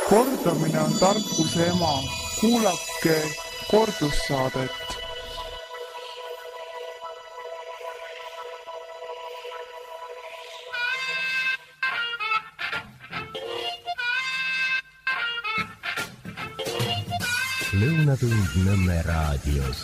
Kordamine on tarkuse ema. Kuulake kordussaadet. Lõunatund Nõmme raadios.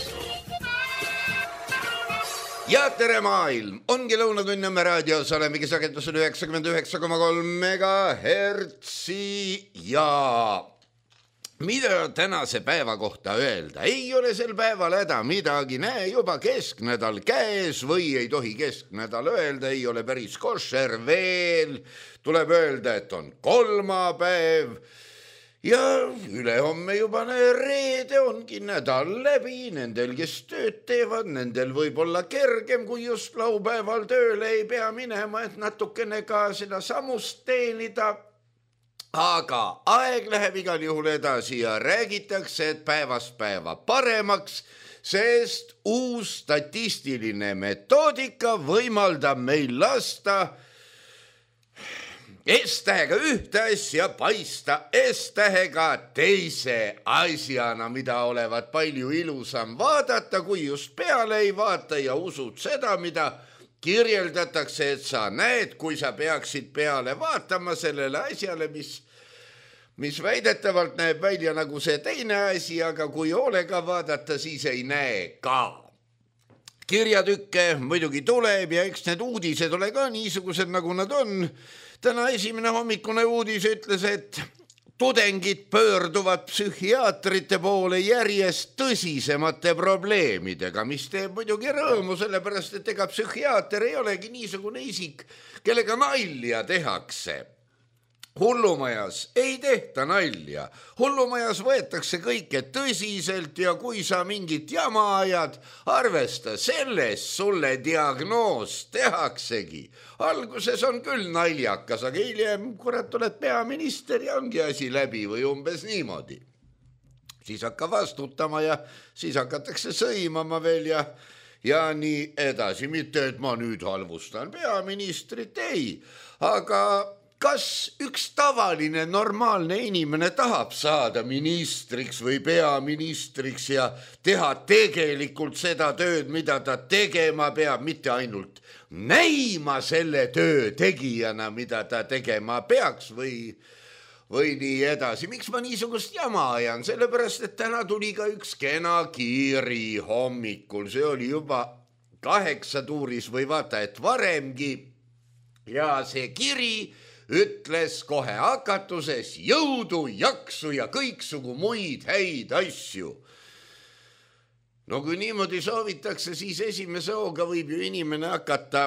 Ja tere maailm! Ongi Lõunatund Nõmme raadios, olemegi sagedusel 99,3 megahertsi ja mida tänase päeva kohta öelda? Ei ole sel päeval häda midagi, näe juba kesknädal käes või ei tohi kesknädal öelda, ei ole päris košer veel, tuleb öelda, et on kolmapäev. Ja ülehomme juba reede ongi nädal läbi, nendel, kes tööd teevad, nendel võib olla kergem, kui just laupäeval tööle ei pea minema, et natukene ka seda samust teenida. Aga aeg läheb igal juhul edasi ja räägitakse, et päevast päeva paremaks, sest uus statistiline metoodika võimaldab meil lasta S-tähega ühte asja paista S-tähega teise asjana, mida olevat palju ilusam vaadata, kui just peale ei vaata ja usud seda, mida kirjeldatakse, et sa näed, kui sa peaksid peale vaatama sellele asjale, mis väidetavalt näeb välja nagu see teine asi, aga kui hoolega vaadata, siis ei näe ka. Kirjatükke muidugi tuleb ja eks need uudised ole ka niisugused, nagu nad on. Täna esimene hommikune uudis ütles, et tudengid pöörduvad psühhiaatrite poole järjest tõsisemate probleemidega, mis teeb muidugi rõõmu, sellepärast, et ega psühhiaater ei olegi niisugune isik, kellega nalja tehakse. Hullumajas ei tehta nalja. Hullumajas võetakse kõike tõsiselt ja kui sa mingit jama ajad, arvesta selles, sulle diagnoos tehaksegi. Alguses on küll naljakas, aga hiljem, kurat, oled peaminister ja ongi asi läbi või umbes niimoodi. Siis hakka vastutama ja siis hakatakse sõimama veel ja nii edasi. Mitte, et ma nüüd halvustan peaministrit, ei, aga kas üks tavaline normaalne inimene tahab saada ministriks või peaministriks ja teha tegelikult seda tööd, mida ta tegema peab, mitte ainult näima selle töö tegijana, mida ta tegema peaks või nii edasi. Miks ma niisugust jama ajan? Sellepärast, et täna tuli ka üks kena kiri hommikul. See oli juba 8 tuuris või vaata, et varemgi. Ja see kiri ütles kohe hakatuses jõudu, jaksu ja kõiksugu muid häid asju. No kui niimoodi soovitakse, siis esimese hooga võib ju inimene hakata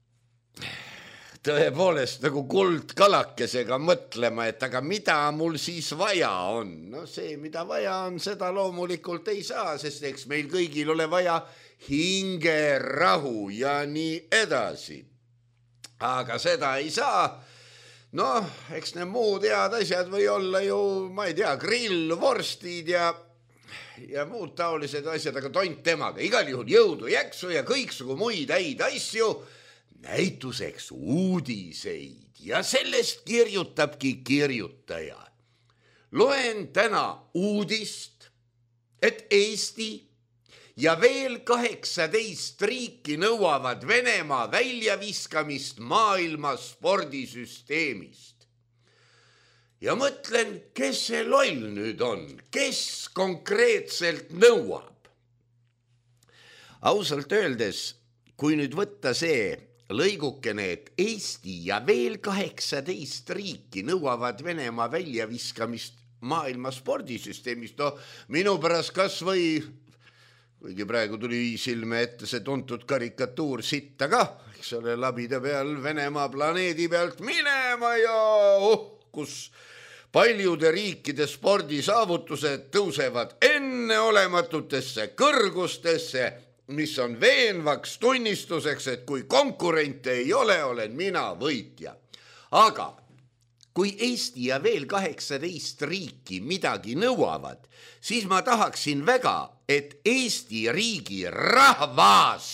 tõepoolest nagu kuldkalakesega mõtlema, et aga mida mul siis vaja on? No see, mida vaja on, seda loomulikult ei saa, sest eks meil kõigil ole vaja hingerahu ja nii edasi. Aga seda ei saa. Noh, eks need muud head asjad või olla ju, ma ei tea, grill, vorstid ja muud taolised asjad, aga tont temaga. Igal juhul jõudu, jaksu ja kõiksugu muid häid asju, näituseks uudiseid ja sellest kirjutabki kirjutaja. Loen täna uudist, et Eesti ja veel 18 riiki nõuavad Venemaa väljaviskamist maailma spordisüsteemist. Ja mõtlen, kes see loll nüüd on, kes konkreetselt nõuab. Ausalt öeldes, kui nüüd võtta see lõigukene, et Eesti ja veel 18 riiki nõuavad Venemaa väljaviskamist maailma spordisüsteemist, no minu pärast kas või kuigi praegu tuli silme ette see tuntud karikatuur sitta ka, eks ole, labide peal Venemaa planeedi pealt minema ja kus paljude riikide spordisaavutused tõusevad enneolematutesse kõrgustesse, mis on veenvaks tunnistuseks, et kui konkurente ei ole, olen mina võitja. Aga kui Eesti ja veel 18 riiki midagi nõuavad, siis ma tahaksin väga, et Eesti riigi rahvas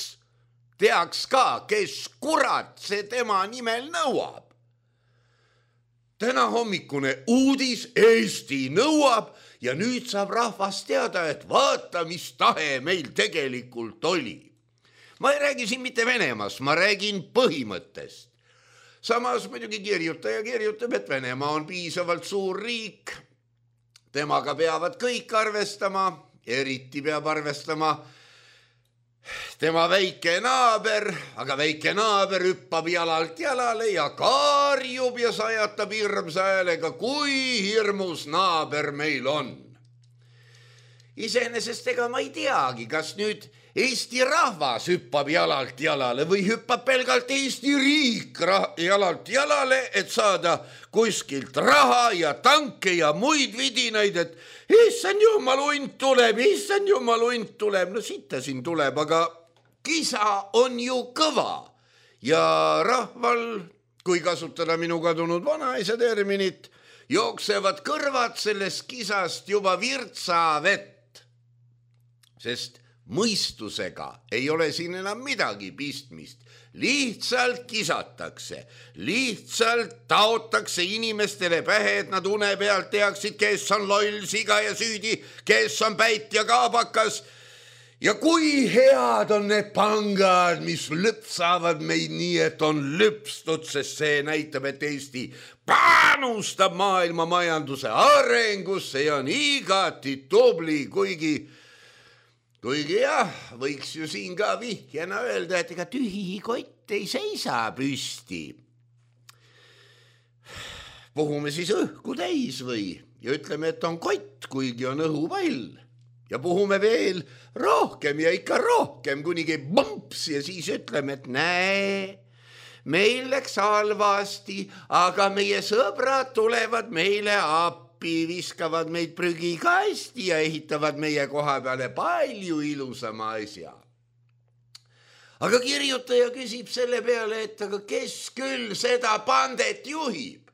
teaks ka, kes kurat see tema nimel nõuab. täna hommikune uudis Eesti nõuab ja nüüd saab rahvas teada, et vaata, mis tahe meil tegelikult oli. Ma ei räägi siin mitte Venemaast, ma räägin põhimõttest. Samas muidugi kirjutaja kirjutab, et Venemaa on piisavalt suur riik. Temaga peavad kõik arvestama, eriti peab arvestama tema väike naaber, aga väike naaber hüppab jalalt jalale ja karjub ja sajatab hirmsa häälega, kui hirmus naaber meil on. Iseenesest ega ma ei teagi, kas nüüd Eesti rahvas hüppab jalalt jalale või hüppab pelgalt Eesti riik jalalt jalale, et saada kuskilt raha ja tanke ja muid vidinaid, et issand jumal hunt tuleb. No sitta siin tuleb, aga kisa on ju kõva ja rahval, kui kasutada minu kadunud vanaisa terminit, jooksevad kõrvad sellest kisast juba virtsa vett, sest mõistusega ei ole siin enam midagi pistmist. Lihtsalt kisatakse, lihtsalt taotakse inimestele pähe, et nad une pealt teaksid, kes on loll, siga ja süüdi, kes on päit ja kaabakas. Ja kui head on need pangad, mis lüpsavad meid nii, et on lüpstud, sest see näitab, et Eesti panustab maailma majanduse arengusse ja on igati tubli, kuigi jah, võiks ju siin ka vihjena öelda, et ega tühi kott ei seisa püsti. Puhume siis õhku täis või ja ütleme, et on kott, kuigi on õhupall. Ja puhume veel rohkem ja ikka rohkem, kunigi bumps ja siis ütleme, et näe, meil läks halvasti, aga meie sõbrad tulevad meile appi. Viskavad meid prügikasti ja ehitavad meie koha peale palju ilusama asja. Aga kirjutaja küsib selle peale, et aga kes küll seda pandet juhib?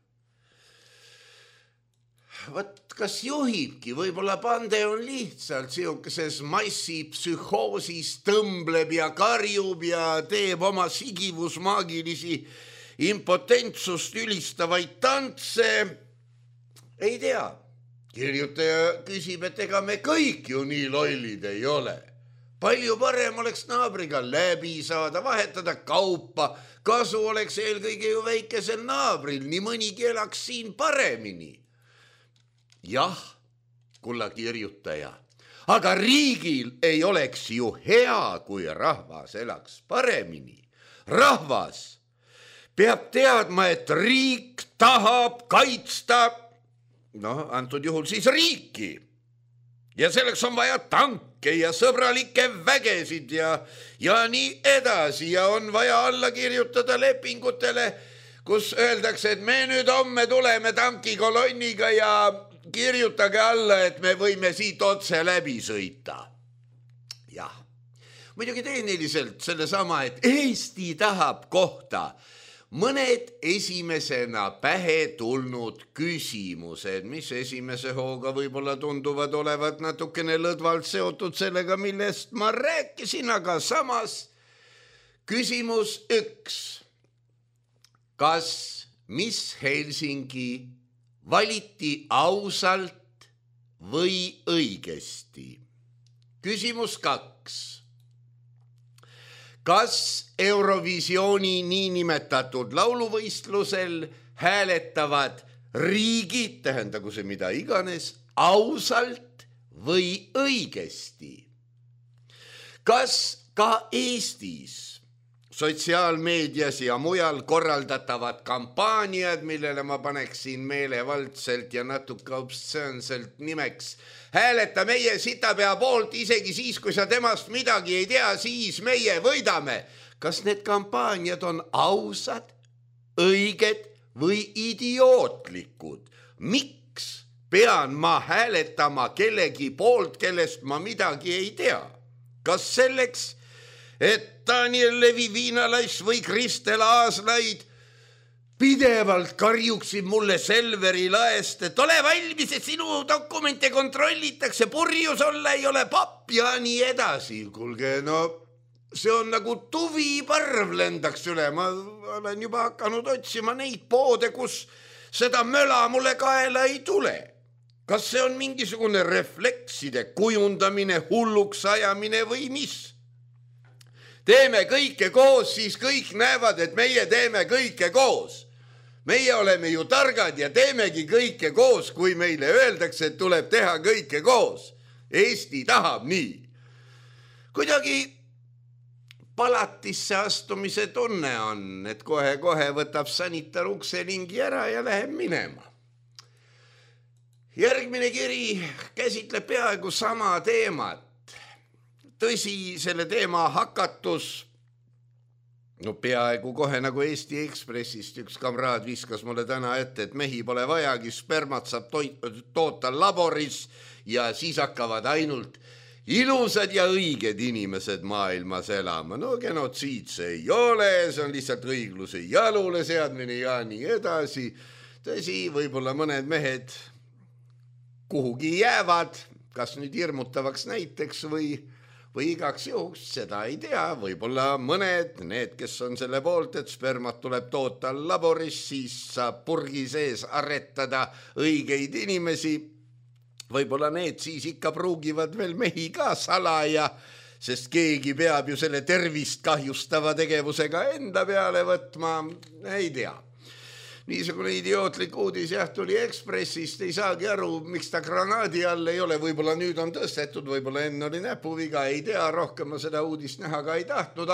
Võt, kas juhibki? Võib-olla pande on lihtsalt siukeses massipsühhoosis tõmbleb ja karjub ja teeb oma sigivusmaagilisi impotentsust ülistavaid tantse. Ei tea, kirjutaja küsib, et ega me kõik ju nii lollid ei ole. Palju parem oleks naabriga läbi saada, vahetada kaupa, kasu oleks eelkõige ju väikesel naabril, nii mõnigi elaks siin paremini. Jah, kulla kirjutaja, aga riigil ei oleks ju hea, kui rahvas elaks paremini. Rahvas peab teadma, et riik tahab kaitsta antud juhul siis riiki. Ja selleks on vaja tanke ja sõbralikke vägesid ja nii edasi ja on vaja alla kirjutada lepingutele, kus öeldakse, et me nüüd homme tuleme tankikolonniga ja kirjutage alla, et me võime siit otse läbi sõita. Jah, muidugi tehniliselt sellesama, et Eesti tahab kohta mõned esimesena pähe tulnud küsimused, mis esimese hooga võib-olla tunduvad olevat natukene lõdvalt seotud sellega, millest ma rääkisin, aga samas küsimus 1. Kas Miss Helsingi valiti ausalt või õigesti? Küsimus 2. Kas Eurovisiooni niinimetatud lauluvõistlusel hääletavad riigid, tähendagu see mida iganes, ausalt või õigesti? Kas ka Eestis sotsiaalmeedias ja mujal korraldatavad kampaaniad, millele ma paneksin meelevaldselt ja natuke obstsöönselt nimeks hääleta meie sitapea poolt, isegi siis, kui sa temast midagi ei tea, siis meie võidame. Kas need kampaaniad on ausad, õiged või idiootlikud? Miks pean ma hääletama kellegi poolt, kellest ma midagi ei tea? Kas selleks, et Daniel Levi Viinalass või Kristel Aaslaid pidevalt karjuksid mulle Selveri laest, et ole valmis, et sinu dokumente kontrollitakse, purjus olla ei ole papp ja nii edasi. Kuulge, see on nagu tuviparv lendaks üle. Ma olen juba hakanud otsima neid poode, kus seda möla mulle kaela ei tule. Kas see on mingisugune reflekside kujundamine, hulluks ajamine või mis? Teeme kõike koos, siis kõik näevad, et meie teeme kõike koos. Meie oleme ju targad ja teemegi kõike koos, kui meile öeldakse, et tuleb teha kõike koos. Eesti tahab nii. Kuidagi palatisse astumise tunne on, et kohe-kohe võtab sanitar ukselingi ära ja läheb minema. Järgmine kiri käsitleb peaaegu sama teemat. Tõsi, selle teema hakatus, peaaegu kohe nagu Eesti Ekspressist üks kamraad viskas mulle täna ette, et mehi pole vajagi, spermat saab toota laboris ja siis hakkavad ainult ilusad ja õiged inimesed maailmas elama. No genotsiid see ei ole, see on lihtsalt õigluse jalule seadmine ja nii edasi. Tõsi, võib-olla mõned mehed kuhugi jäävad, kas nüüd hirmutavaks näiteks või igaks juhuks, seda ei tea, võib-olla mõned, need, kes on selle poolt, et spermat tuleb toota laboris, siis saab purgi sees aretada õigeid inimesi. Võib-olla need siis ikka pruugivad veel mehi ka salaja, sest keegi peab ju selle tervist kahjustava tegevusega enda peale võtma, ei tea. Niisugune idiootlik uudis tuli Ekspressist, ei saagi aru, miks ta granaadi all ei ole, võib-olla nüüd on tõstetud, võib-olla enne oli näpuviga, ei tea, rohkem ma seda uudist näha ka ei tahtnud,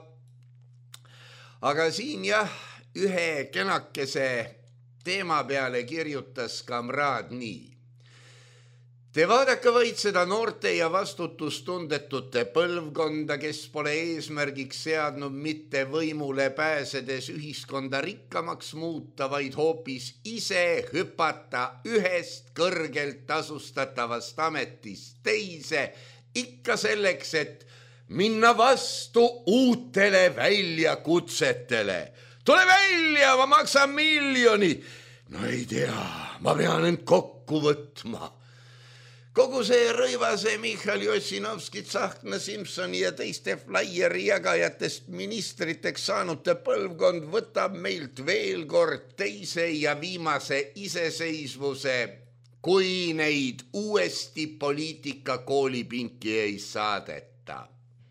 aga siin ühe kenakese teema peale kirjutas kamraad nii. Te vaadake vaid seda noorte ja vastutustundetute põlvkonda, kes pole eesmärgiks seadnud mitte võimule pääsedes ühiskonda rikkamaks muuta, vaid hoopis ise hüpata ühest kõrgelt tasustatavast ametist teise, ikka selleks, et minna vastu uutele väljakutsetele. Tule välja, ma maksan 1 miljoni. No ei tea, ma pean end kokku võtma. Kogu see Rõivase, Michal Jossinovski, Tsahkna, Simsoni ja teiste flyeri jagajatest ministriteks saanute põlvkond võtab meilt veel kord teise ja viimase iseseisvuse, kui neid uuesti poliitika koolipinki ei saadeta.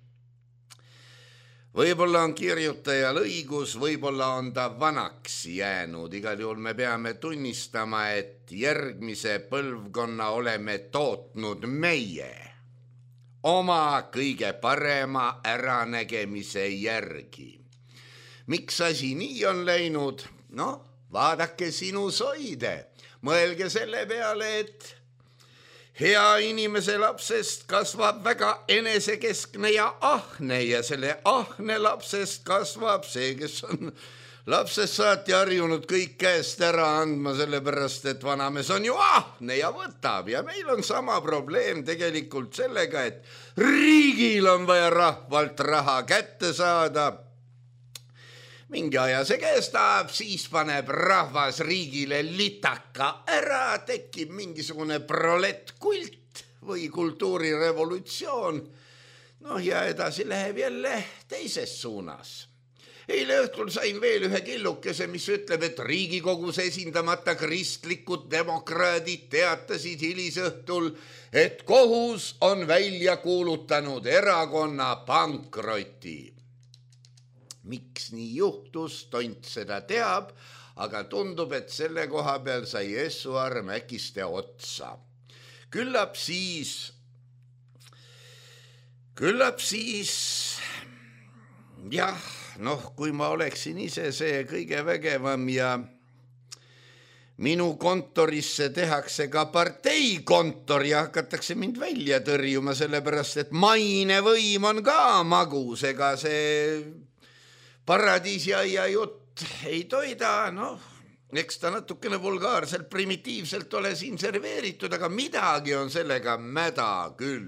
Võib-olla on kirjutajal õigus, võib-olla on ta vanaks jäänud. Igal juhul me peame tunnistama, et järgmise põlvkonna oleme tootnud meie oma kõige parema äranägemise järgi. Miks asi nii on läinud? No, vaadake sinusoide. Mõelge selle peale, et hea inimese lapsest kasvab väga enesekeskne ja ahne ja selle ahne lapsest kasvab see, kes on lapsest saati harjunud kõik käest ära andma, sellepärast et vanamees on ju ahne ja võtab ja meil on sama probleem tegelikult sellega, et riigil on vaja rahvalt raha kätte saada. Mingi aja see kestab, siis paneb rahvas riigile litaka ära, tekib mingisugune proletkult või kultuurirevolutsioon. No ja edasi läheb jälle teises suunas. Eile õhtul sain veel ühe killukese, mis ütleb, et Riigikogus esindamata kristlikud demokraadid teatasid hilisõhtul, et kohus on välja kuulutanud erakonna pankroti. Miks nii juhtus, tont seda teab, aga tundub, et selle koha peal sai Essuar Mäkiste otsa. Küllap siis, jah, kui ma oleksin ise see kõige vägevam ja minu kontorisse tehakse ka parteikontor ja hakatakse mind välja tõrjuma, sellepärast et mainevõim on ka magus, ega see paradiisiaia jutt ei toida, eks ta natukene vulgaarselt, primitiivselt ole siin serveeritud, aga midagi on sellega mäda küll.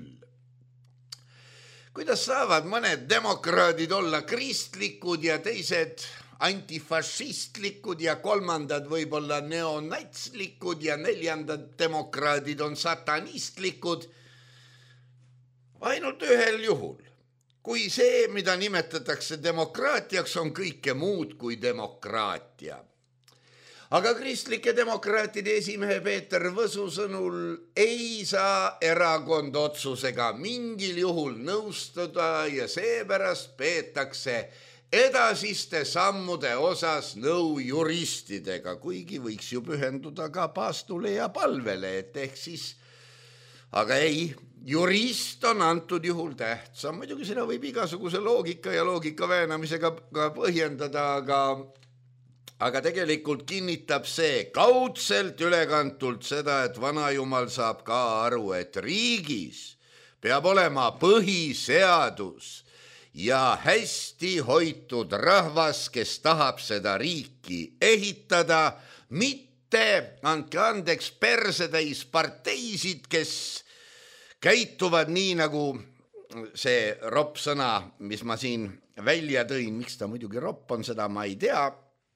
Kuidas saavad mõned demokraadid olla kristlikud ja teised antifašistlikud ja kolmandad võib-olla neonatslikud ja 4. demokraadid on satanistlikud? Ainult ühel juhul. Kui see, mida nimetatakse demokraatiaks, on kõike muud kui demokraatia. aga kristlike demokraatide esimehe Peeter Võsu sõnul ei saa erakond otsusega mingil juhul nõustuda ja seepärast peetakse edasiste sammude osas nõu juristidega, kuigi võiks ju pühenduda ka paastule ja palvele, et ehk siis, aga ei, jurist on antud juhul tähtsam. Muidugi seda võib igasuguse loogika ja loogika väänamisega ka põhjendada, aga tegelikult kinnitab see kaudselt ülekantult seda, et vanajumal saab ka aru, et riigis peab olema põhiseadus ja hästi hoitud rahvas, kes tahab seda riiki ehitada, mitte, andke andeks, persetäis parteisid, kes käituvad nii nagu see ropp sõna, mis ma siin välja tõin, miks ta muidugi ropp on, seda ma ei tea,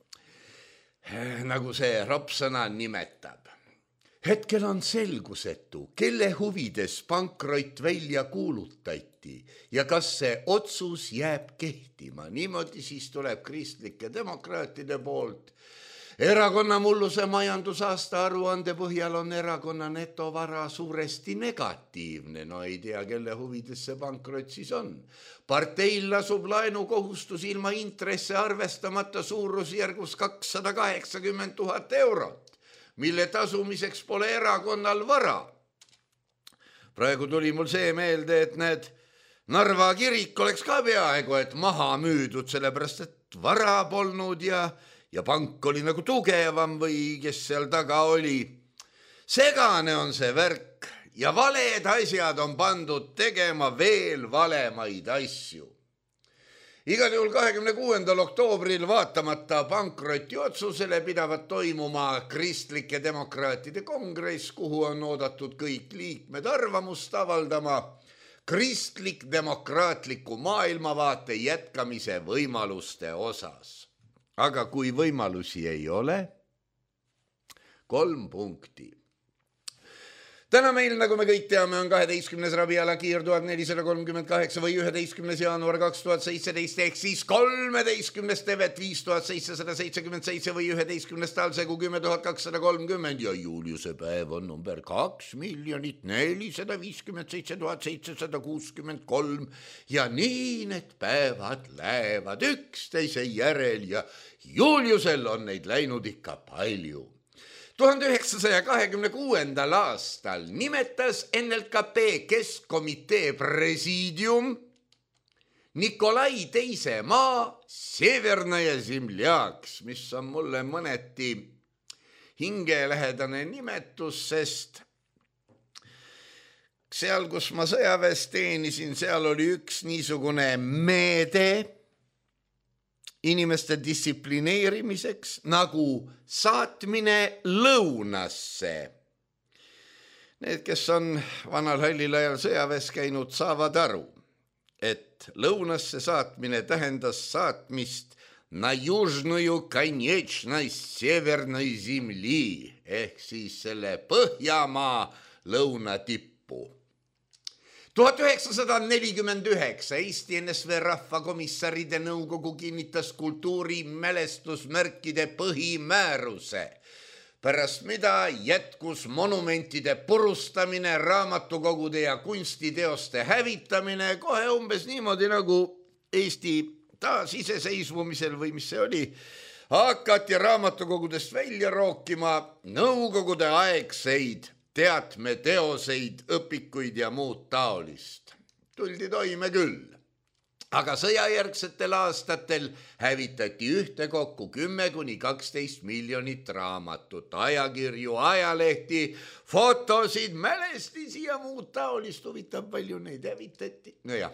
nagu see ropp sõna nimetab. Hetkel on selgusetu, kelle huvides pankrot välja kuulutati ja kas see otsus jääb kehtima. Niimoodi siis tuleb kristlike demokraatide poolt. Erakonna mulluse majandusaasta aruande põhjal on erakonna netovara suuresti negatiivne. No ei tea, kelle huvides see pankrot siis on. Parteil lasub laenukohustus ilma intresse arvestamata suurusjärgus 280 000 eurot, mille tasumiseks pole erakonnal vara. Praegu tuli mul see meelde, et need Narva kirik oleks ka peaaegu, et maha müüdud, sellepärast et vara polnud ja pank oli nagu tugevam või kes seal taga oli. Segane on see värk ja valed asjad on pandud tegema veel valemaid asju. Igal juhul 26. oktoobril vaatamata pankroti otsusele pidavat toimuma kristlike demokraatide kongress, kuhu on oodatud kõik liikmed arvamust avaldama kristlik demokraatliku maailmavaate jätkamise võimaluste osas. Aga kui võimalusi ei ole, 3 punkti. Täna meil, nagu me kõik teame, on 12. rabiala kiir 1438 või 11. jaanuar 2017 ehk siis 13. tevet 5777 või 11. talsegu 10230 ja Juliuse päev on number 2 457 763 ja nii need päevad lähevad üksteise järel ja Juliusel on neid läinud ikka palju. 1926. aastal nimetas NLKP keskkomitee presiidium Nikolai II maa Severnaja Zemljaks, mis on mulle mõneti hingelähedane nimetus, sest seal, kus ma sõjaväes teenisin, seal oli üks niisugune meede inimeste distsiplineerimiseks nagu saatmine lõunasse. Need, kes on vanal hallil ajal sõjaväes käinud, saavad aru, et lõunasse saatmine tähendas saatmist na južnuju konečnost Severnoi Zemli ehk siis selle Põhjamaa lõunatippu. 1949 Eesti NSV Rahvakomissaride nõukogu kinnitas kultuurimälestusmärkide põhimääruse, pärast mida jätkus monumentide purustamine, raamatukogude ja kunstiteoste hävitamine kohe umbes niimoodi nagu Eesti taasiseseisvumisel või mis see oli, hakati raamatukogudest välja rookima nõukogude aegseid teatmeteoseid, õpikuid ja muud taolist. Tuldi toime küll. Aga sõjajärgsetel aastatel hävitati ühtekokku 10–12 miljonit raamatut, ajakirju, ajalehti, fotosid, mälestisi ja muud taolist. Huvitav, palju neid hävitati. Nojah.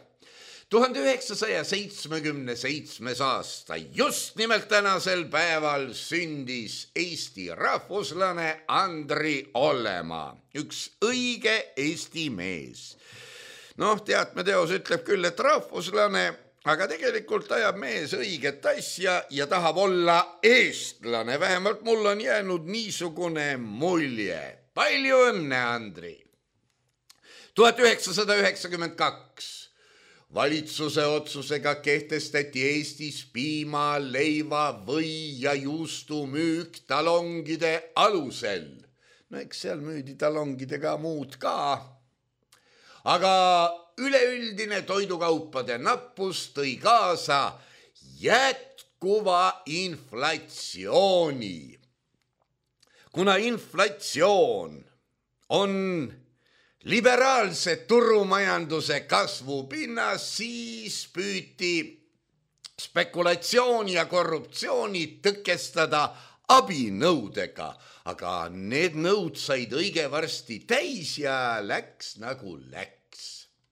1977. aasta, just nimelt tänasel päeval sündis Eesti rahvuslane Andri Ollemaa, üks õige Eesti mees. Teatmeteos ütleb küll, et rahvuslane, aga tegelikult ajab mees õiget asja ja tahab olla eestlane. Vähemalt mul on jäänud niisugune mulje. Palju õnne, Andri! 1992. valitsuse otsusega kehtestati Eestis piima, leiva, või ja juustu müük talongide alusel. No eks seal müüdi talongidega muud ka. Aga üleüldine toidukaupade nappus tõi kaasa jätkuva inflatsiooni. Kuna inflatsioon on liberaalse turumajanduse kasvupinnas, siis püüti spekulatsiooni ja korruptsiooni tõkestada abinõudega, aga need nõud said õige varsti täis ja läks nagu läks.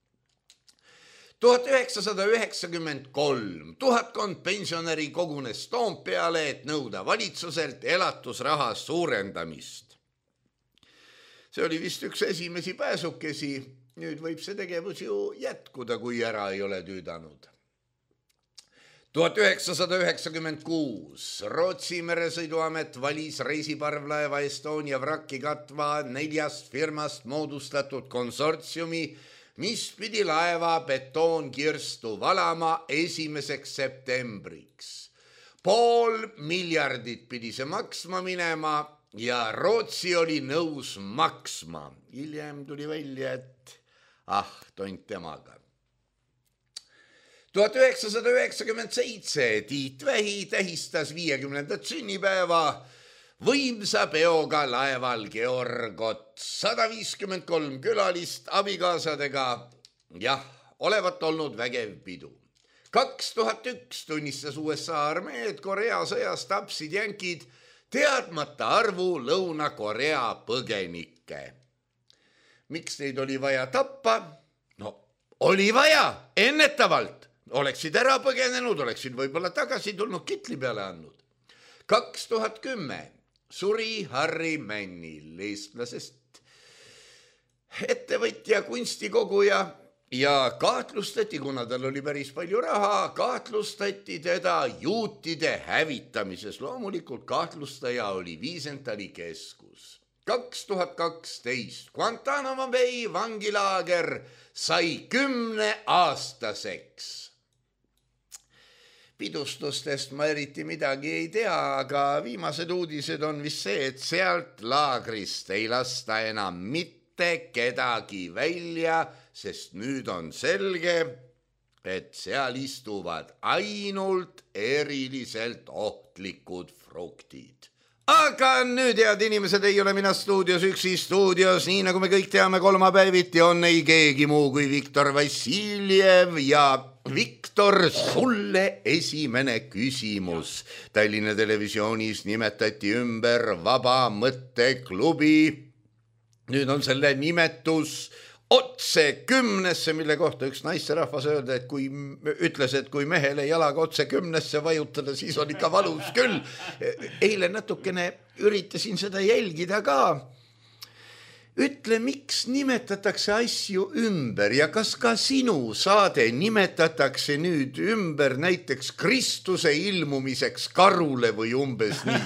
1993 tuhatkond pensionäri kogunes Toompeale, et nõuda valitsuselt elatusraha suurendamist. See oli vist üks esimesi pääsukesi, nüüd võib see tegevus ju jätkuda, kui ära ei ole tüüdanud. 1996 Rootsi meresõiduamet valis reisiparvlaeva Estonia vrakki katva 4 firmast moodustatud konsortsiumi, mis pidi laeva betoonkirstu valama 1. septembriks. 500 miljardit pidi see maksma minema ja Rootsi oli nõus maksma. Hiljem tuli välja, et tont temaga. 1997 Tiit Vähi tähistas 50. sünnipäeva võimsa peoga laeval Georgot, 153 külalist abikaasadega. Jah, olevat olnud vägev pidu. 2001 tunnistas USA armee, et Korea sõjas tapsid jänkid teadmata arvu Lõuna-Korea põgenikke. Miks neid oli vaja tappa? No, oli vaja ennetavalt. Oleksid ära põgenenud, oleksid võib-olla tagasi tulnud, kitli peale andnud. 2010 suri Harri Männil, eestlasest ettevõtja, kunstikoguja, ja kahtlustati, kuna tal oli päris palju raha, kahtlustati teda juutide hävitamises. Loomulikult kahtlustaja oli Wiesenthali keskus. 2012 Guantanamo Bay vangilaager sai 10-aastaseks. Pidustustest ma eriti midagi ei tea, aga viimased uudised on vist see, et sealt laagrist ei lasta enam mitte kedagi välja, sest nüüd on selge, et seal istuvad ainult eriliselt ohtlikud fruktid. Aga nüüd, head inimesed, ei ole mina stuudios üksi. Stuudios, nii nagu me kõik teame, kolmapäeviti on ei keegi muu kui Viktor Vassiljev. Ja Viktor, sulle esimene küsimus. Tallinna Televisioonis nimetati ümber Vaba mõtteklubi. Nüüd on selle nimetus otse 10, mille kohta üks naisterahvas ütles, et kui mehele jalaga otse 10 vajutada, siis on ikka valus küll. Eile natukene üritasin seda jälgida ka. Ütle, miks nimetatakse asju ümber ja kas ka sinu saade nimetatakse nüüd ümber näiteks Kristuse ilmumiseks karule või umbes nii?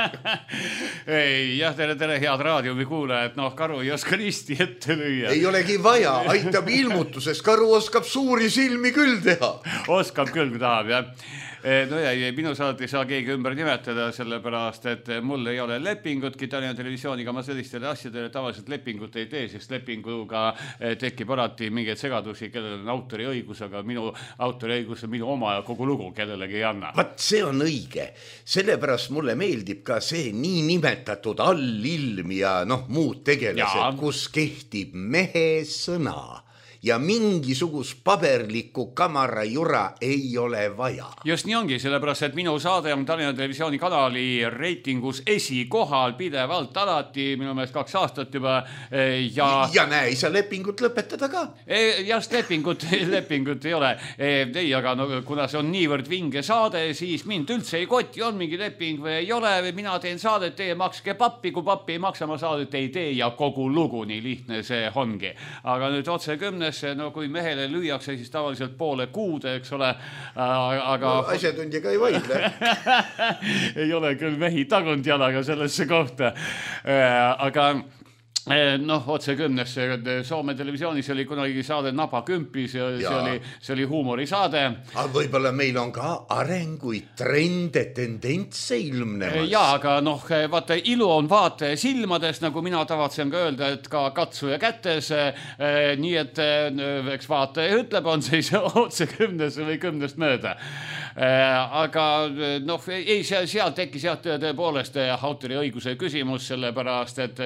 Jah, tere, head raadiomi kuulajad, karu ei oska risti ette lüüa. Ei olegi vaja, aitab ilmutuses, karu oskab suuri silmi küll teha. Oskab küll, kui tahab, jah. No ja minu saadet ei saa keegi ümber nimetada, sellepärast, et mul ei ole lepingutki Tallinna Televisiooniga, ma sellistele asjadele tavaliselt lepingut ei tee, sest lepinguga tekib alati mingeid segadusi, kellel on autoriõigus, aga minu autoriõigus on minu oma ja kogu lugu kellelegi ei anna. Vat see on õige, sellepärast mulle meeldib ka see nii nimetatud allilm ja muud tegelased, kus kehtib mehe sõna. Ja mingisugust paberlikku kamarajura ei ole vaja. Just nii ongi, sellepärast, et minu saade on Tallinna Televisiooni kanali reitingus esikohal pidevalt alati, minu meelest 2 aastat juba. Ja näe, ei saa lepingut lõpetada ka. Just lepingut ei ole. Ei, aga kuna see on niivõrd vinge saade, siis mind üldse ei koti, on mingi leping või ei ole. Mina teen saadet, teie makske pappi, kui pappi ei maksa, ma saadet ei tee ja kogu lugu, nii lihtne see ongi. Aga nüüd otse 10. Kui mehele lüüakse, siis tavaliselt poole kuude, eks ole, aga... Asjatundjaga ei vaidle. Ei ole küll mehi tagunud jalaga sellesse kohta, aga Noh, otse 10. Soome televisioonis oli kunagi saade Naba kümpis ja see oli huumorisaade. Aga võib-olla meil on ka arenguid, trende, tendentse ilmnemas. Ja, aga vaata, ilu on vaate silmades, nagu mina tavatsen ka öelda, et ka katsuja kätes. Nii et eks vaataja ütleb, on siis otse 10 või 10 mööda. Aga ei, seal tekkis tõepoolest autoriõiguse küsimus, sellepärast, et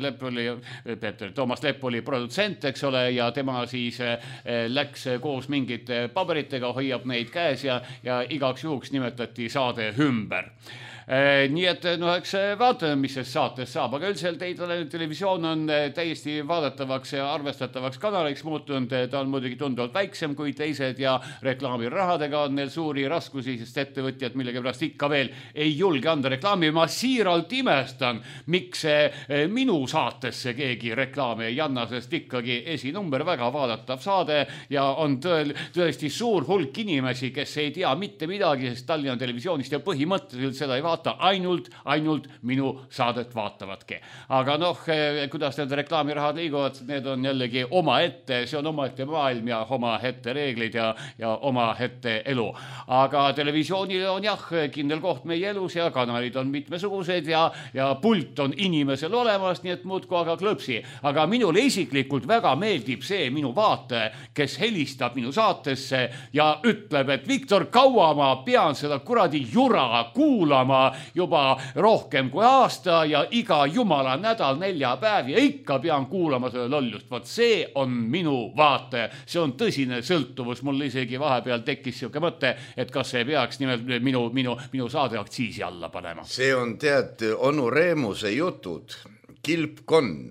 Toomas Lepp oli produtsent, eks ole, ja tema siis läks koos mingite paberitega, hoiab neid käes ja igaks juhuks nimetati saade ümber. Nii et eks vaatame, mis sellest saates saab, aga üldiselt televisioon on täiesti vaadatavaks ja arvestatavaks kanaliks muutunud, ta on muidugi tunduvalt väiksem kui teised ja reklaamirahadega on neil suuri raskusi, sest ettevõtjad millegipärast ikka veel ei julge anda reklaami. Ma siiralt imestan, miks minu saatesse keegi reklaami ei anna, sest ikkagi esinumber väga vaadatav saade ja on tõesti suur hulk inimesi, kes ei tea mitte midagi, sest Tallinna televisioonist ja põhimõtteliselt seda ei vaata, ainult minu saadet vaatavadki. Aga kuidas need reklaamirahad liiguvad, need on jällegi omaette, see on omaette maailm ja omaette reeglid ja omaette elu. Aga televisioonil on kindel koht meie elus ja kanalid on mitmesugused ja pult on inimesel olemas, nii et muudku aga klõpsi. Aga minule isiklikult väga meeldib see minu vaataja, kes helistab minu saatesse ja ütleb, et Viktor, kaua ma pean seda kuradi jura kuulama juba rohkem kui aasta ja iga jumala nädal 4 päev ja ikka pean kuulama selle lollust. Vot see on minu vaate. See on tõsine sõltuvus. Mul isegi vahepeal tekkis siuke mõte, et kas see peaks nimelt minu saade aktsiisi alla panema. See on onu Reemuse jutud. Kilpkonn.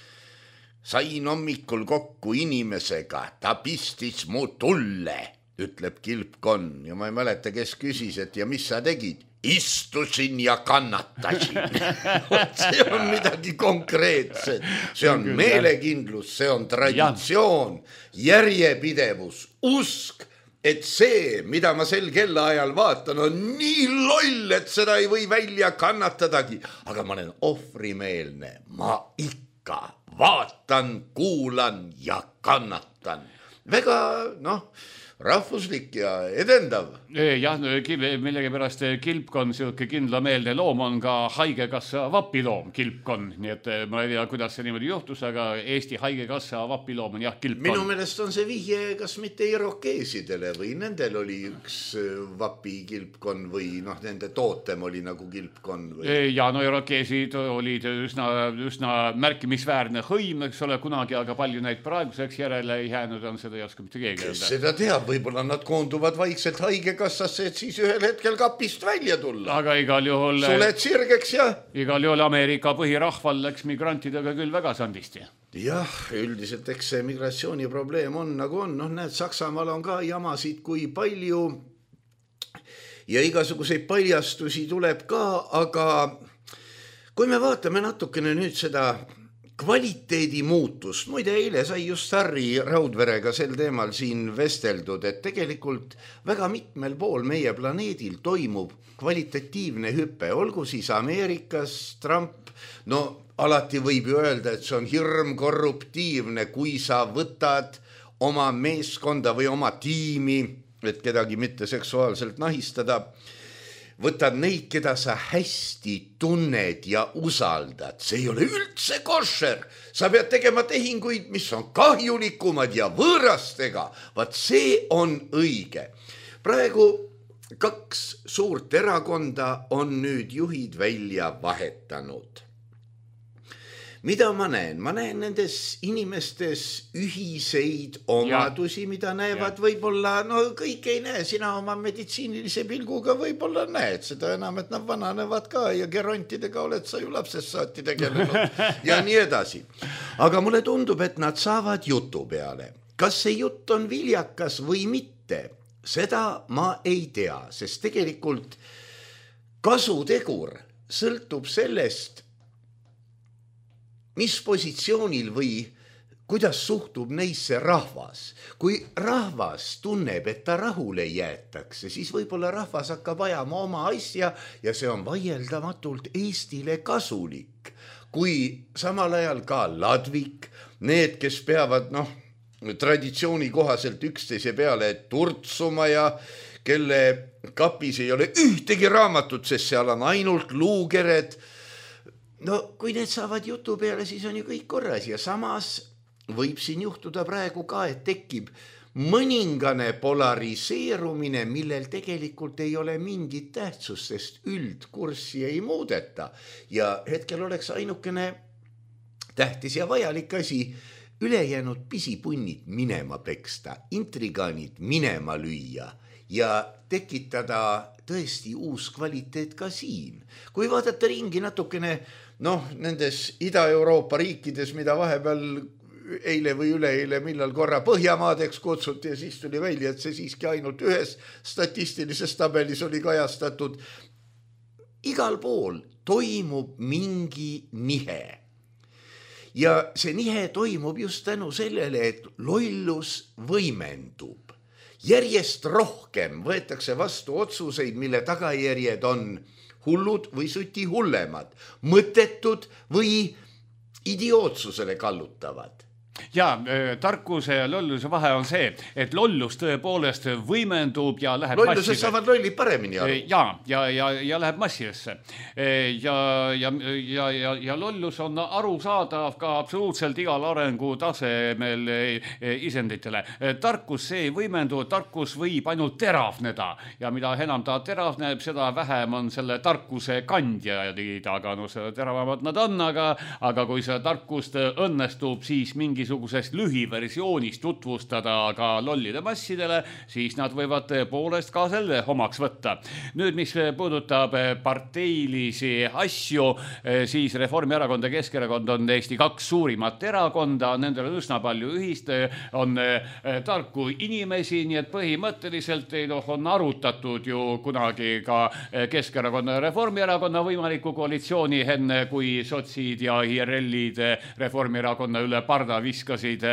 Sain hommikul kokku inimesega, ta pistis mu tulle, ütleb Kilpkonn. Ja ma ei mäleta, kes küsis, et ja mis sa tegid? Istusin ja kannatasin. See on midagi konkreetset. See on meelekindlus, see on traditsioon, järjepidevus, usk, et see, mida ma sel kellaajal vaatan, on nii loll, et seda ei või välja kannatadagi. Aga ma olen ohvrimeelne. Ma ikka vaatan, kuulan ja kannatan. Väga, rahvuslik ja edendav. Jah, millegipärast Kilpkonn, siuke kindlameelne loom on ka haigekassa vapiloom Kilpkonn, nii et ma ei tea, kuidas see niimoodi juhtus, aga Eesti haigekassa vapiloom on Kilpkonn. Minu meelest on see vihje, kas mitte irokeesidele või nendel oli üks vapi Kilpkonn või nende tootem oli nagu Kilpkonn või? Ja irokeesid olid üsna märkimisväärne hõim, eks ole, kunagi, aga palju neid praeguseks järele ei jäänud, on seda ei oska mitte keegi öelda. Seda teab, võib-olla nad koonduvad vaikselt haigekassasse, et siis ühel hetkel kapist välja tulla. Aga igal juhul... Suled sirgeks ja... Igal juhul Ameerika põhirahval läks migrantidega küll väga sandisti. Jah, üldiselt eks see migratsiooniprobleem on nagu on. Näed, Saksamaal on ka jamasid kui palju ja igasuguseid paljastusi tuleb ka, aga kui me vaatame natukene nüüd seda kvaliteedi muutust, muide eile sai just Harri Raudverega sel teemal siin vesteldud, et tegelikult väga mitmel pool meie planeedil toimub kvalitatiivne hüpe, olgu siis Ameerikas, Trump, alati võib ju öelda, et see on hirm korruptiivne, kui sa võtad oma meeskonda või oma tiimi, et kedagi mitte seksuaalselt nahistada, võtad neid, keda sa hästi tunned ja usaldad. See ei ole üldse košer. Sa pead tegema tehinguid, mis on kahjulikumad ja võõrastega. Vaat see on õige. Praegu 2 suurt erakonda on nüüd juhid välja vahetanud. Mida ma näen? Ma näen nendes inimestes ühiseid omadusi, mida näevad võib-olla, kõik ei näe, sina oma meditsiinilise pilguga võib-olla näed seda enam, et nad vananevad ka ja gerontidega oled sa ju lapsest saati tegelenud ja nii edasi. Aga mulle tundub, et nad saavad jutu peale. Kas see jutt on viljakas või mitte? Seda ma ei tea, sest tegelikult kasutegur sõltub sellest, mis positsioonil või kuidas suhtub neisse rahvas. Kui rahvas tunneb, et ta rahule jäetakse, siis võib-olla rahvas hakkab ajama oma asja ja see on vaieldamatult Eestile kasulik. Kui samal ajal ka ladvik, need, kes peavad traditsiooni kohaselt üksteise peale turtsuma ja kelle kapis ei ole ühtegi raamatut, sest seal on ainult luukered. Kui need saavad jutu peale, siis on ju kõik korras ja samas võib siin juhtuda praegu ka, et tekib mõningane polariseerumine, millel tegelikult ei ole mingit tähtsust, sest üldkurssi ei muudeta. Ja hetkel oleks ainukene tähtis ja vajalik asi ülejäänud pisipunnid minema peksta, intrigaanid minema lüüa ja tekitada tõesti uus kvaliteet ka siin. Kui vaadata ringi natukene, nendes Ida-Euroopa riikides, mida vahepeal eile või üleeile, millal korra Põhjamaadeks kutsuti ja siis tuli välja, et see siiski ainult ühes statistilises tabelis oli kajastatud. Igal pool toimub mingi nihe. Ja see nihe toimub just tänu sellele, et lollus võimendub. Järjest rohkem võetakse vastu otsuseid, mille tagajärjed on hullud või suti hullemad, mõttetud või idiootsusele kallutavad. Ja tarkuse ja lolluse vahe on see, et lollus tõepoolest võimendub ja läheb lollusest saavad lollid paremini aru. Ja läheb massidesse. Ja lollus on arusaadav ka absoluutselt igal arengu tasemel isenditele. Tarkus see ei võimendu, tarkus võib ainult teravneda ja mida enam ta teravneb, seda vähem on selle tarkuse kandjaid, aga teravamad nad on, aga kui see tarkust õnnestub, siis mingisugusest lühiversioonist tutvustada ka lollide massidele, siis nad võivad tõepoolest ka selle omaks võtta. Nüüd, mis puudutab parteilisi asju, siis Reformierakond ja Keskerakond on Eesti kaks suurimat erakonda, nendel on üsna palju ühist, on tarku inimesi, nii et põhimõtteliselt on arutatud ju kunagi ka Keskerakonna ja Reformierakonna võimaliku koalitsiooni enne, kui sotsid ja IRL-id Reformierakonna üle parda viskasid.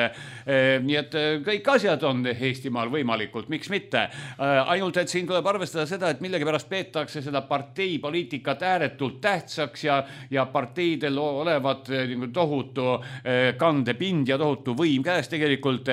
Nii et kõik asjad on Eestimaal võimalikult, miks mitte. Ainult, et siin tuleb arvestada seda, et millegipärast peetakse seda parteipoliitikat ääretult tähtsaks ja parteidel olevat tohutu kandepind ja tohutu võim käes. Tegelikult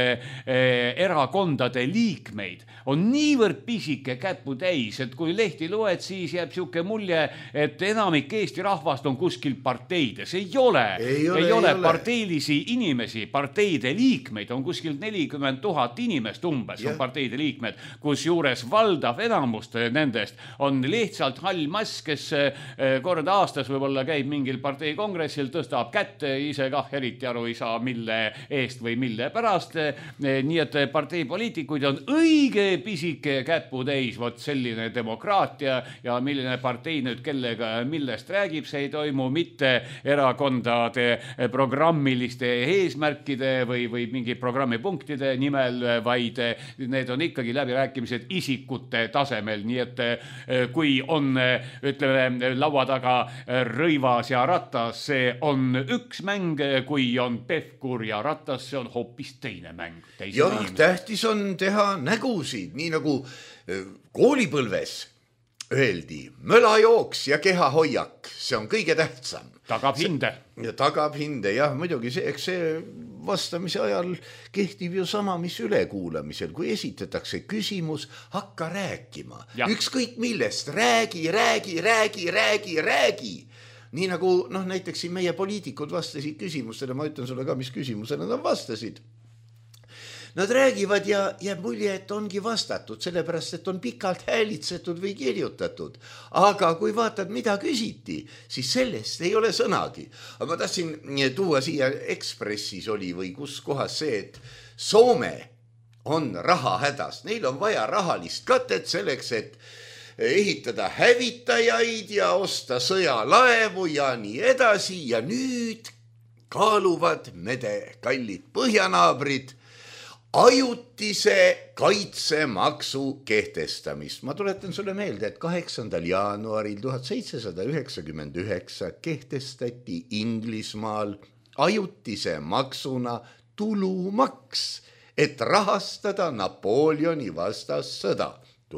erakondade liikmeid on niivõrd pisike käputäis, et kui lehti loed, siis jääb siuke mulje, et enamik Eesti rahvast on kuskil parteides. Ei ole parteilisi inimesi, parteide liikmeid on kuskil 40 000 inimest umbes on parteide liikmed, kus juures valdav enamust nendest on lihtsalt hall mass, kes kord aastas võib-olla käib mingil partei kongressil, tõstab kätte, ise kah eriti aru ei saa, mille eest või mille pärast. Nii et parteipoliitikuid on õige pisike käputäis, vot selline demokraatia ja milline partei nüüd kellega millest räägib, see ei toimu mitte erakondade programmiliste eesmärkide või mingi programmipunktide nimel, vaid need on ikkagi läbirääkimised isikute tasemel. Nii et kui on, ütleme, laua taga Rõivas ja Ratas, see on üks mäng, kui on Pevkur ja Ratas, see on hoopis teine mäng. Tähtis on teha nägusid, nii nagu koolipõlves öeldi, mölajooks ja kehahoiak, see on kõige tähtsam. Tagab hinde. Tagab hinde, jah, muidugi see vastamise ajal kehtib ju sama, mis ülekuulamisel. Kui esitatakse küsimus, hakka rääkima. Ükskõik millest, räägi. Nii nagu näiteks siin meie poliitikud vastasid küsimustele, ma ütlen sulle ka, mis küsimusele nad vastasid. Nad räägivad ja jääb mulje, et ongi vastatud, sellepärast, et on pikalt häälitsetud või kirjutatud. Aga kui vaatad, mida küsiti, siis sellest ei ole sõnagi. Aga ma tahtsin tuua siia Ekspressis oli või kus kohas see, et Soome on raha hädas. Neil on vaja rahalist katet selleks, et ehitada hävitajaid ja osta sõjalaevu ja nii edasi. Ja nüüd kaaluvad mede kallid põhjanaabrid ajutise kaitsemaksu kehtestamist. Ma tuletan sulle meelde, et 8. jaanuaril 1799 kehtestati Inglismaal ajutise maksuna tulumaks, et rahastada Napoleoni vastassõda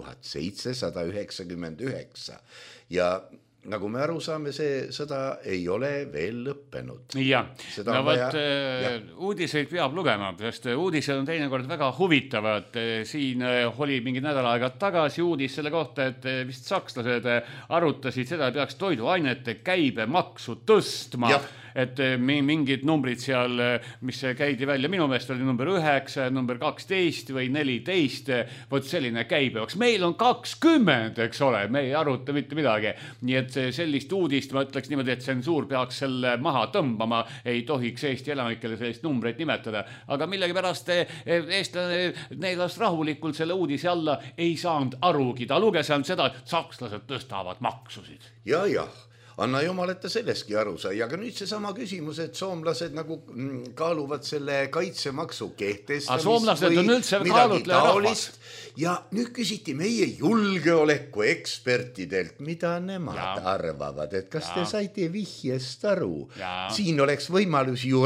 1799 ja nagu me aru saame, see sõda ei ole veel lõppenud. Ja, no võt, uudiseid peab lugema, sest uudised on teinekord väga huvitavad. Siin oli mingi nädal aega tagasi uudis selle kohta, et vist sakslased arutasid seda, peaks toiduainete käibemaksu tõstma. Ja. Et mingid numbrid seal, mis käidi välja, minu meelest oli number 9, number 12 või 14, võt selline käibemaks. Meil on 20, eks ole, me ei aruta mitte midagi. Nii et sellist uudist, ma ütleks niimoodi, et tsensuur peaks selle maha tõmbama, ei tohiks Eesti elanikele sellist numbreid nimetada. Aga millegi pärast eestlane neelas rahulikult selle uudise alla ei saanud arugi. Ta luges ainult seda, et sakslased tõstavad maksusid. Ja. Anna jumal, et ta selleski aru sai, aga nüüd see sama küsimus, et soomlased nagu kaaluvad selle kaitsemaksu kehtestamist soomlased on üldse kaalutleja rahvast. Ja nüüd küsiti meie julgeoleku ekspertidelt, mida nemad arvavad, et kas te saite vihjest aru. Siin oleks võimalus ju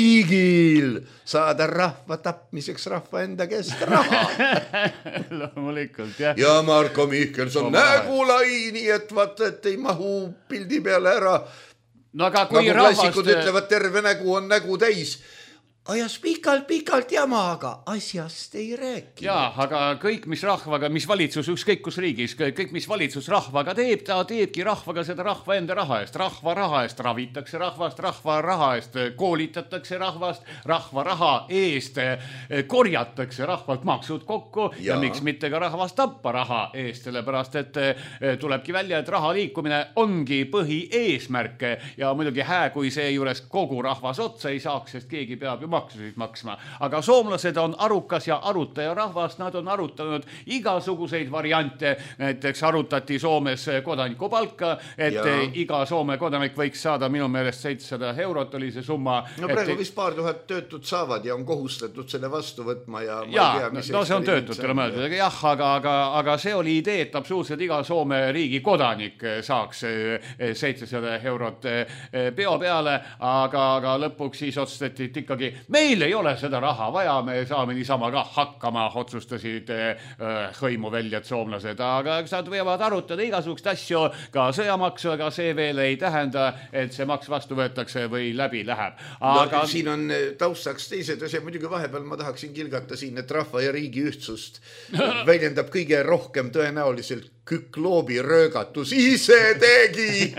riigil saada rahva tapmiseks rahva enda käest raha. Loomulikult, jah. Ja Marko Mihkelson nägulai, nii et vaata, et ei mahu pildi peale ära. No, aga kui nagu klassikud ütlevad, terve nägu on nägu täis. Ajas pikalt jama, aga asjast ei rääki. Jaa, aga kõik, mis rahvaga, mis valitsus ükskõik kus riigis, kõik, mis valitsus rahvaga teeb, ta teebki rahvaga seda rahva enda raha eest. Rahva raha eest ravitakse rahvast, rahva raha eest koolitatakse rahvast, rahva raha eest korjatakse rahvalt maksud kokku ja miks mitte ka rahvast tappa raha eest, sellepärast, et tulebki välja, et raha liikumine ongi põhieesmärk ja muidugi hää, kui see juures kogu rahvas otsa ei saaks, sest keegi peab ju maksusid maksma. Aga soomlased on arukas ja arutaja rahvas, nad on arutanud igasuguseid variante, näiteks arutati Soomes kodanikupalka, et iga Soome kodanik võiks saada minu meelest 700 eurot oli see summa. No praegu vist paar tuhat töötud saavad ja on kohustatud selle vastu võtma ja ma ei tea, mis no see on töötutele mõeldud, jah, aga see oli idee, et absoluutselt iga Soome riigi kodanik saaks 700 eurot peo peale, aga lõpuks siis otsustati, et ikkagi meil ei ole seda raha vaja, me saame niisama ka hakkama, otsustasid hõimu väljad soomlased, aga nad võivad arutada igasugust asju, ka sõjamaksu, aga see veel ei tähenda, et see maks vastu võetakse või läbi läheb. Aga... No, siin on taustaks teised asja, muidugi vahepeal ma tahaksin kilgata siin, et rahva ja riigi ühtsust väljendab kõige rohkem tõenäoliselt Kükloobi röögatus, ise tegi.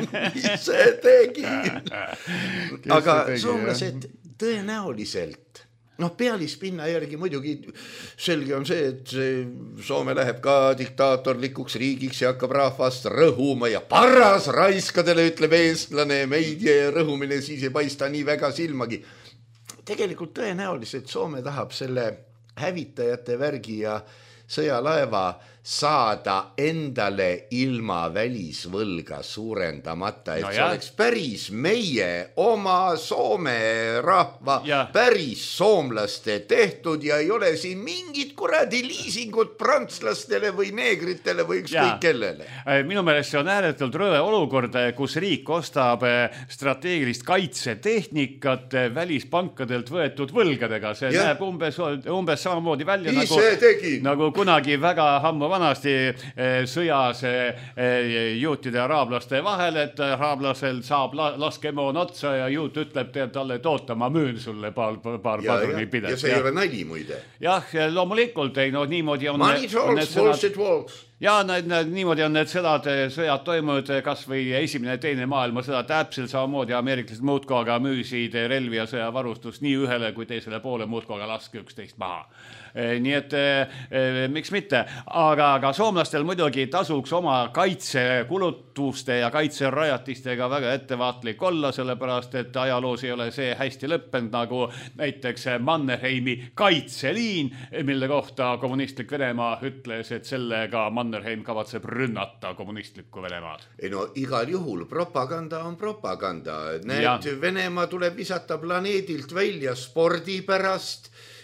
Aga soomlased tõenäoliselt, pealispinna järgi muidugi selge on see, et Soome läheb ka diktaatorlikuks riigiks ja hakkab rahvast rõhuma ja paras raiskadele, ütleb eestlane, meid rõhumine siis ei paista nii väga silmagi. Tegelikult tõenäoliselt Soome tahab selle hävitajate värgi ja sõjalaeva saada endale ilma välisvõlga suurendamata, et see oleks päris meie oma Soome rahva, päris soomlaste tehtud ja ei ole siin mingit kuradi liisingut prantslastele või neegritele või ükskõik kellele. Minu meelest see on ääretult rõve olukord, kus riik ostab strateegilist kaitsetehnikat välispankadelt võetud võlgadega. See näeb umbes samamoodi välja nagu kunagi väga ammu vanasti sõjas juutide ja araablaste vahel, et araablasel saab laskemoon otsa ja juut ütleb talle, et oota, ma müün sulle paar padruni pidet. Ja see ei ole nali muide. Jah, loomulikult ei, niimoodi on... Money talks, bullshit walks. Ja niimoodi on need sõjad toimunud, kas või esimene ja teine maailmasõda täpselt samamoodi ameeriklased muutkoaga müüsid relvi ja sõjavarustust nii ühele kui teisele poole muutkoaga laske üksteist maha. Nii et miks mitte, aga soomlastel muidugi tasuks oma kaitsekulutuste ja kaitserajatistega väga ettevaatlik olla, sellepärast et ajaloos ei ole see hästi lõppenud nagu näiteks Mannerheimi kaitseliin, mille kohta kommunistlik Venemaa ütles, et sellega Mannerheim kavatseb rünnata kommunistlikku Venemaad. Ei no igal juhul propaganda on propaganda. Venemaa tuleb visata planeedilt välja spordi pärast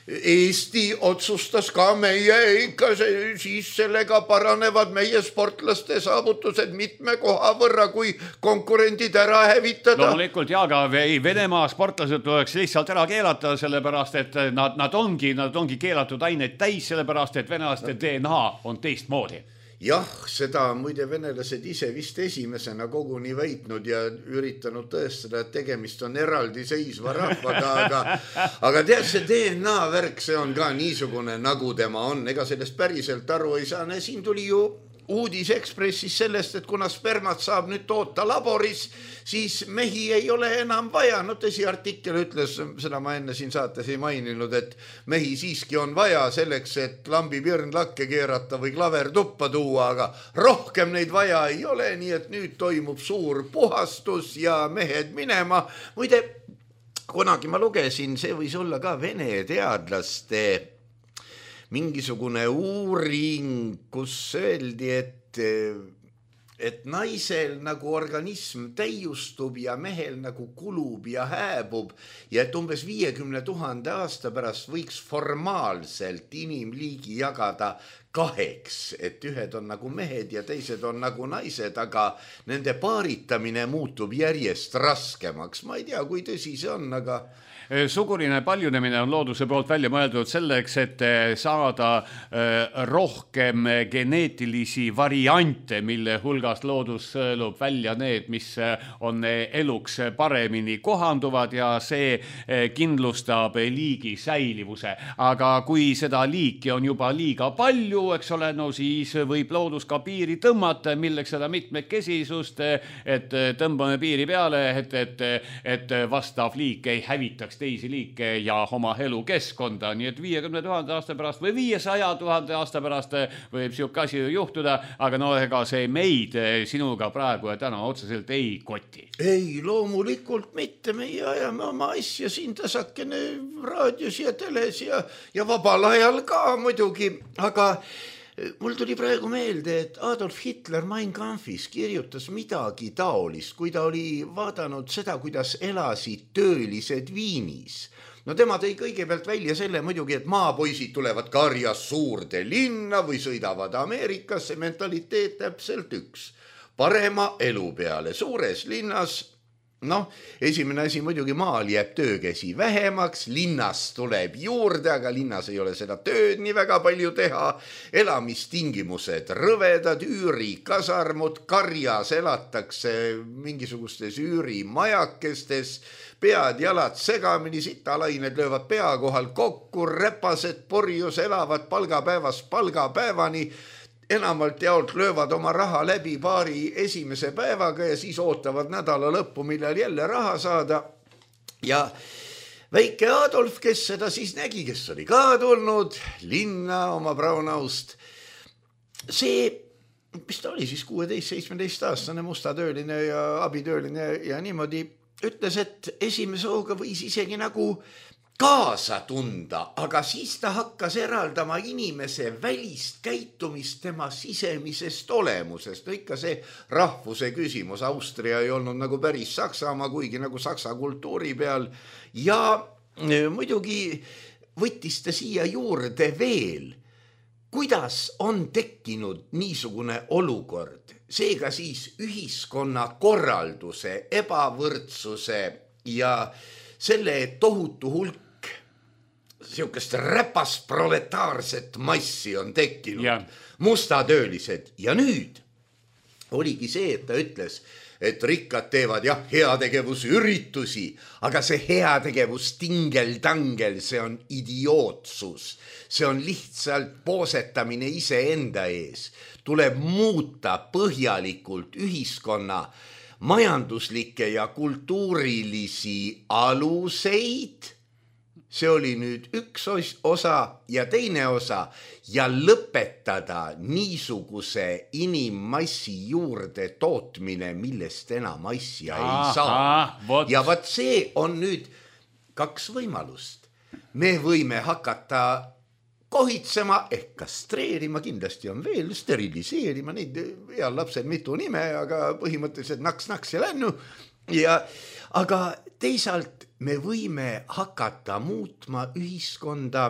Eesti otsustas ka meie ikka, siis sellega paranevad meie sportlaste saavutused mitme koha võrra, kui konkurendid ära hävitada. Loomulikult, aga Venemaa sportlased tuleks lihtsalt ära keelata, sellepärast, et nad ongi keelatud aineid täis, sellepärast, et venelaste DNA on teistmoodi. Jah, seda muide venelased ise vist esimesena koguni väitnud ja üritanud tõestada, et tegemist on eraldi seisva rahvaga, aga tead, see DNA värk, see on ka niisugune, nagu tema on, ega sellest päriselt aru ei saa. Siin tuli ju uudis Ekspressis sellest, et kuna spermat saab nüüd toota laboris, siis mehi ei ole enam vaja. No tõsi, artikkel ütles, seda ma enne siin saates ei maininud, et mehi siiski on vaja selleks, et lambi pirn lakke keerata või klaver tuppa tuua, aga rohkem neid vaja ei ole, nii et nüüd toimub suur puhastus ja mehed minema. Muide, kunagi ma lugesin, see võis olla ka vene teadlaste mingisugune uuring, kus öeldi, et naisel nagu organism täiustub ja mehel nagu kulub ja hääbub ja et umbes 50 000 aasta pärast võiks formaalselt inimliigi jagada kaheks, et ühed on nagu mehed ja teised on nagu naised, aga nende paaritamine muutub järjest raskemaks. Ma ei tea, kui tõsi see on, aga suguline paljunemine on looduse poolt välja mõeldud selleks, et saada rohkem geneetilisi variante, mille hulgast loodus sõelub välja need, mis on eluks paremini kohanduvad ja see kindlustab liigi säilivuse. Aga kui seda liiki on juba liiga palju, eks ole, no siis võib loodus ka piiri tõmmata, milleks seda mitmekesisust, et tõmbame piiri peale, et vastav liik ei hävitaks teisi liike ja oma elukeskkonda. Nii et 50 000 aasta pärast või 500 000 aasta pärast võib siuke asi juhtuda, aga no ega see meid sinuga praegu ja täna otseselt ei koti. Ei, loomulikult mitte. Meie ajame oma asja siin tasakene raadios ja teles ja vabal ajal ka muidugi, aga mul tuli praegu meelde, et Adolf Hitler Mein Kampfis kirjutas midagi taolist, kui ta oli vaadanud seda, kuidas elasid töölised Viinis. No tema tõi kõigepealt välja selle muidugi, et maapoisid tulevad karjas suurde linna või sõidavad Ameerikasse, mentaliteet täpselt üks. Parema elu peale suures linnas. Noh, esimene asi muidugi maal jääb töökäsi vähemaks, linnas tuleb juurde, aga linnas ei ole seda tööd nii väga palju teha. Elamistingimused rõvedad, üürikasarmud, karjas elatakse mingisugustes üürimajakestes, pead, jalad segamini, sitalained löövad pea kohal kokku, räpased porjus elavad palgapäevast palgapäevani, enamalt jaolt löövad oma raha läbi paari esimese päevaga ja siis ootavad nädala lõppu, millal jälle raha saada. Ja väike Adolf, kes seda siis nägi, kes oli ka tulnud linna oma Braunaust, see, mis ta oli siis 16-17 aastane mustatööline ja abitööline ja niimoodi, ütles, et esimese hooga võis isegi nagu kaasa tunda, aga siis ta hakkas eraldama inimese välist käitumist tema sisemisest olemusest. No ikka see rahvuse küsimus. Austria ei olnud nagu päris Saksamaa, kuigi nagu saksa kultuuri peal. Ja muidugi võttis ta siia juurde veel, kuidas on tekkinud niisugune olukord. Seega siis ühiskonna korralduse, ebavõrdsuse ja selle tohutu hulk siukest räpast proletaarset massi on tekkinud. Ja. Mustatöölised. Ja nüüd oligi see, et ta ütles, et rikkad teevad heategevusüritusi, aga see heategevus tingel-tangel, see on idiootsus. See on lihtsalt poosetamine iseenda ees. Tuleb muuta põhjalikult ühiskonna majanduslikke ja kultuurilisi aluseid. See oli nüüd üks osa ja teine osa ja lõpetada niisuguse inimmassi juurde tootmine, millest enam asja ei saa. Ja vaat see on nüüd kaks võimalust. Me võime hakata kohitsema ehk kastreerima, kindlasti on veel steriliseerima, neid heal lapsed mitu nime, aga põhimõtteliselt naks ja lännu. Aga teisalt me võime hakata muutma ühiskonda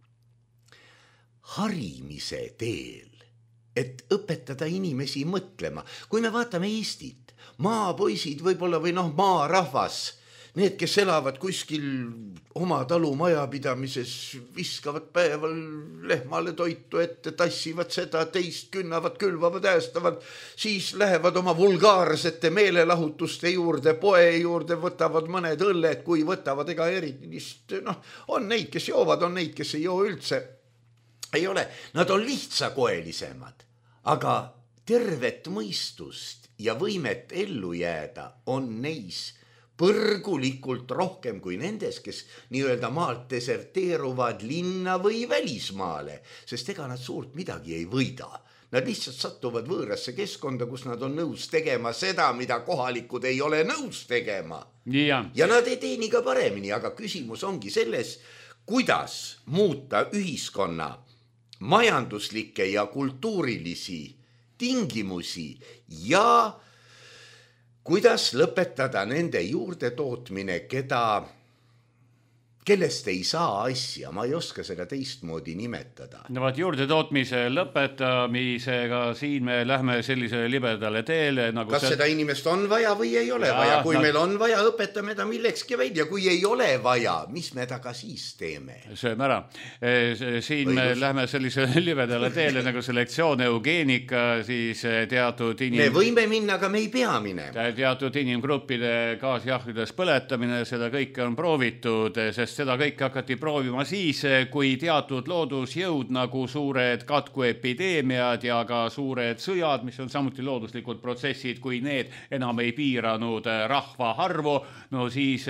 harimise teel, et õpetada inimesi mõtlema. Kui me vaatame Eestit, maapoisid võib-olla või maarahvas, need, kes elavad kuskil oma talumajapidamises, viskavad päeval lehmale toitu ette, tassivad seda, teist künnavad, külvavad, äästavad, siis lähevad oma vulgaarsete meelelahutuste juurde, poe juurde, võtavad mõned õlled, kui võtavad, ega erilist, on neid, kes joovad, on neid, kes ei joo üldse. Ei ole, nad on lihtsakoelisemad, aga tervet mõistust ja võimet ellu jääda on neis põrgulikult rohkem kui nendes, kes nii-öelda maalt deserteeruvad linna või välismaale, sest ega nad suurt midagi ei võida. Nad lihtsalt satuvad võõrasse keskkonda, kus nad on nõus tegema seda, mida kohalikud ei ole nõus tegema. Ja nad ei teeni ka paremini, aga küsimus ongi selles, kuidas muuta ühiskonna majanduslikke ja kultuurilisi tingimusi ja kuidas lõpetada nende juurde tootmine, kellest ei saa asja, ma ei oska seda teistmoodi nimetada. No vaat juurde tootmise lõpetamisega siin me lähme sellisele libedale teele. Nagu kas seda inimest on vaja või ei ole vaja? Kui meil on vaja, õpetame ta millekski välja. Kui ei ole vaja, mis me taga siis teeme? Sööme ära. Siin me lähme sellisele libedale teele nagu selektsioon, eugeenika, siis teatud Me võime minna, aga me ei pea minema. Teatud inimgruppide gaasjahvides põletamine, seda kõike on proovitud, sest seda kõike hakati proovima siis, kui teatud loodusjõud nagu suured katkuepideemiad ja ka suured sõjad, mis on samuti looduslikud protsessid, kui need enam ei piiranud rahva arvu, no siis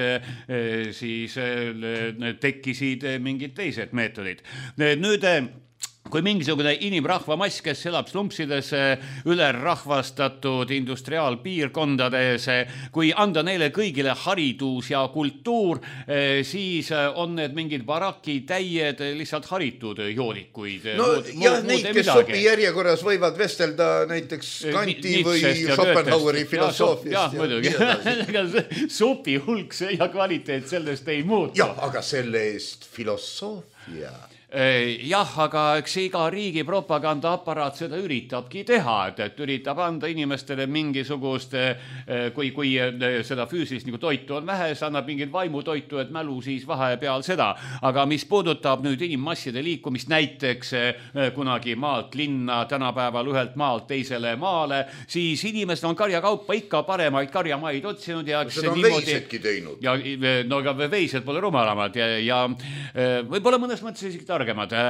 tekkisid mingid teised meetodid. Nüüd kui mingisugune inimrahvamass, kes elab slumpsides ülerahvastatud industriaalpiirkondades, kui anda neile kõigile haridus ja kultuur, siis on need mingid barakitäied lihtsalt haritud joodikuid. Neid, kes sopi järjekorras võivad vestelda näiteks Kanti või Schopenhaueri filosoofiast. Jah, muidugi. Sopi hulk ja kvaliteet sellest ei muutu. Jah, aga selle eest filosoofia. Jah, aga eks iga riigi propagandaaparaat seda üritabki teha, et üritab anda inimestele mingisugust, kui seda füüsilist nagu toitu on vähe, see annab mingit vaimutoitu, et mälu siis vahepeal seda. Aga mis puudutab nüüd inimmasside liikumist näiteks kunagi maalt linna, tänapäeval ühelt maalt teisele maale, siis inimesed on karjakaupa ikka paremaid karjamaid otsinud. Seda on veisedki teinud. No aga veised pole rumalamad ja võib-olla mõnes mõttes isegi targemad.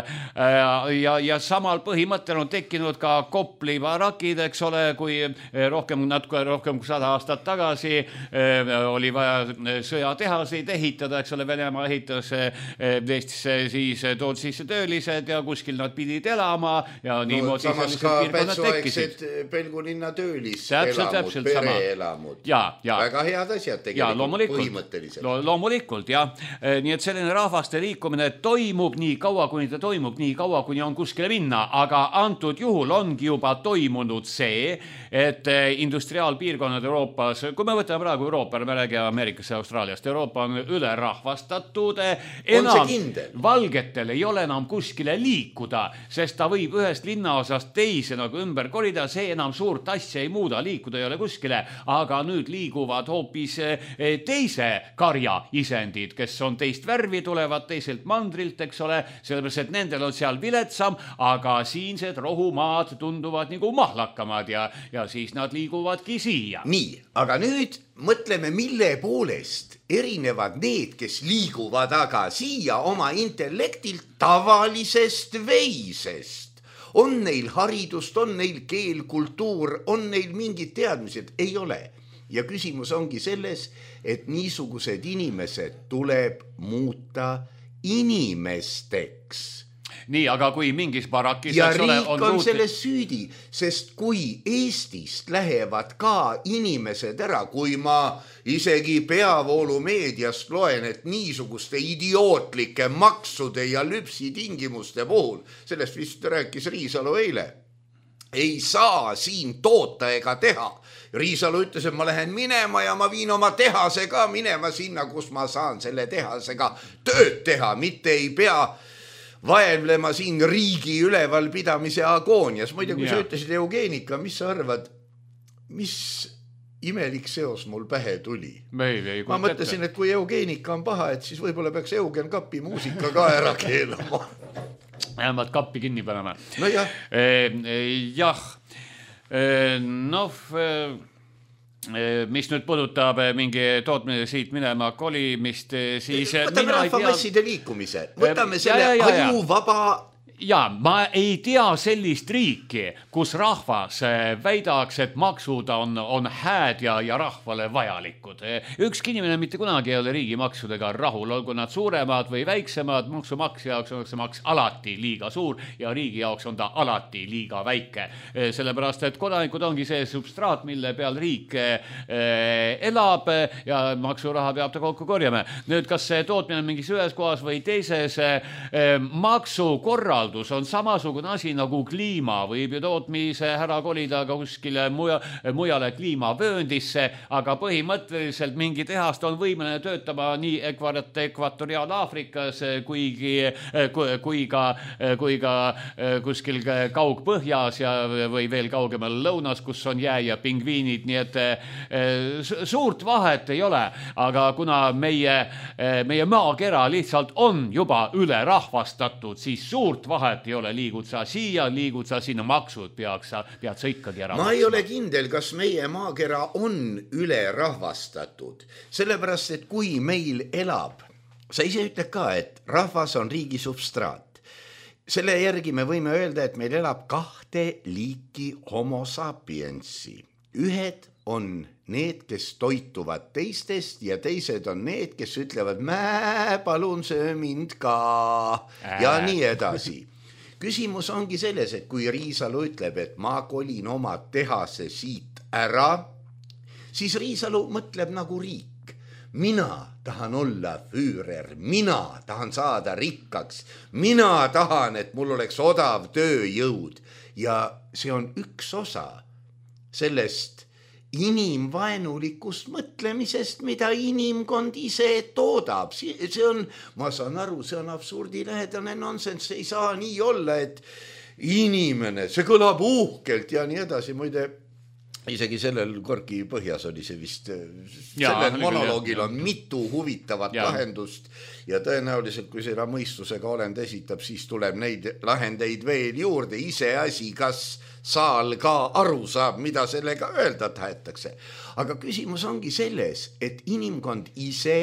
Ja samal põhimõttel on tekkinud ka Kopli barakid, eks ole, kui natuke rohkem kui 100 aastat tagasi oli vaja sõjatehaseid ehitada, eks ole, Venemaa ehitas Eestisse, siis tood sisse töölised ja kuskil nad pidid elama ja niimoodi samas ka Pätsuaegsed Pelgulinna tööliselamud, pereelamud. Väga head asjad tegelikult põhimõtteliselt. Loomulikult, jah. Nii et selline rahvaste liikumine toimub nii kaua, kuni ta toimub, nii kaua, kuni on kuskile minna, aga antud juhul ongi juba toimunud see, et industriaalpiirkonnad Euroopas, kui me võtame praegu Euroopa, me räägime Ameerikasse ja Austraaliast, Euroopa on ülerahvastatud, enam valgetel ei ole enam kuskile liikuda, sest ta võib ühest linnaosast teise nagu ümber korida, see enam suurt asja ei muuda, liikuda ei ole kuskile, aga nüüd liiguvad hoopis teise karja isendid, kes on teist värvi, tulevad teiselt mandrilt, eks ole, sellepärast, et nendel on seal viletsam, aga siinsed rohumaad tunduvad nagu mahlakamad ja siis nad liiguvadki siia. Nii, aga nüüd mõtleme, mille poolest erinevad need, kes liiguvad aga siia oma intellektilt tavalisest veisest. On neil haridust, on neil keel, kultuur, on neil mingid teadmised? Ei ole. Ja küsimus ongi selles, et niisugused inimesed tuleb muuta inimesteks. Nii, aga kui mingis barakis... Ja riik on selles süüdi, sest kui Eestist lähevad ka inimesed ära, kui ma isegi peavoolumeediast loen, et niisuguste idiootlike maksude ja lüpsi tingimuste puhul, sellest vist rääkis Riisalu eile, ei saa siin toota ega teha. Riisalu ütles, et ma lähen minema ja ma viin oma tehase ka minema sinna, kus ma saan selle tehasega tööd teha, mitte ei pea vaevlema siin riigi ülevalpidamise agoonias. Muide, kui sa ütlesid eugeenika, mis sa arvad, mis imelik seos mul pähe tuli? Ma mõtlesin, et kui eugeenika on paha, et siis võib-olla peaks Eugen Kapi muusika ka ära keelama. Vähemalt kappi kinni panema. No jah. Jah. Mis nüüd puudutab mingi tootmine siit minema kolimist, siis võtame rahvamasside liikumise. Võtame selle ajuvaba... Ja, ma ei tea sellist riiki, kus rahvas väidaks, et maksud on hääd ja rahvale vajalikud. Ükski inimene mitte kunagi ei ole riigi maksudega rahul, olgu nad suuremad või väiksemad, maksumaksja jaoks on see maks alati liiga suur ja riigi jaoks on ta alati liiga väike. Sellepärast, et kodanikud ongi see substraat, mille peal riik elab ja maksuraha peab ta kokku korjama. Nüüd, kas see tootmine on mingis ühes kohas või teises maksukorral on samasugune asi nagu kliima, võib ju tootmise ära kolida ka kuskile mujale kliimavööndisse, aga põhimõtteliselt mingi tehast on võimeline töötama nii ekvatoriaal-Aafrikas kui ka kuskil kaugpõhjas või veel kaugemal lõunas, kus on jää ja pingviinid, nii et suurt vahet ei ole, aga kuna meie maakera lihtsalt on juba ülerahvastatud, siis suurt vahet ei ole, liigud sa siia, liigud sa sinna, maksud pead sa ikkagi ära. Ma ei ole kindel, kas meie maakera on ülerahvastatud, sellepärast, et kui meil elab, sa ise ütled ka, et rahvas on riigi substraat. Selle järgi me võime öelda, et meil elab 2 liiki homo sapiensi. Ühed on need, kes toituvad teistest ja teised on need, kes ütlevad, palun söö mind ka ja nii edasi. Küsimus ongi selles, et kui Riisalu ütleb, et ma kolin oma tehase siit ära, siis Riisalu mõtleb nagu riik. Mina tahan olla Führer, mina tahan saada rikkaks, mina tahan, et mul oleks odav tööjõud ja see on üks osa sellest inimvaenulikust mõtlemisest, mida inimkond ise toodab. See on, ma saan aru, see on absurdilähedane nonsense, ei saa nii olla, et inimene, see kõlab uhkelt ja nii edasi. Muide, isegi sellel Gorki põhjas oli see vist, sellel monoloogil on mitu huvitavat lahendust ja tõenäoliselt, kui seda mõistusega olend esitab, siis tuleb neid lahendeid veel juurde. Ise asi, kas saal ka aru saab, mida sellega öelda tahetakse. Aga küsimus ongi selles, et inimkond ise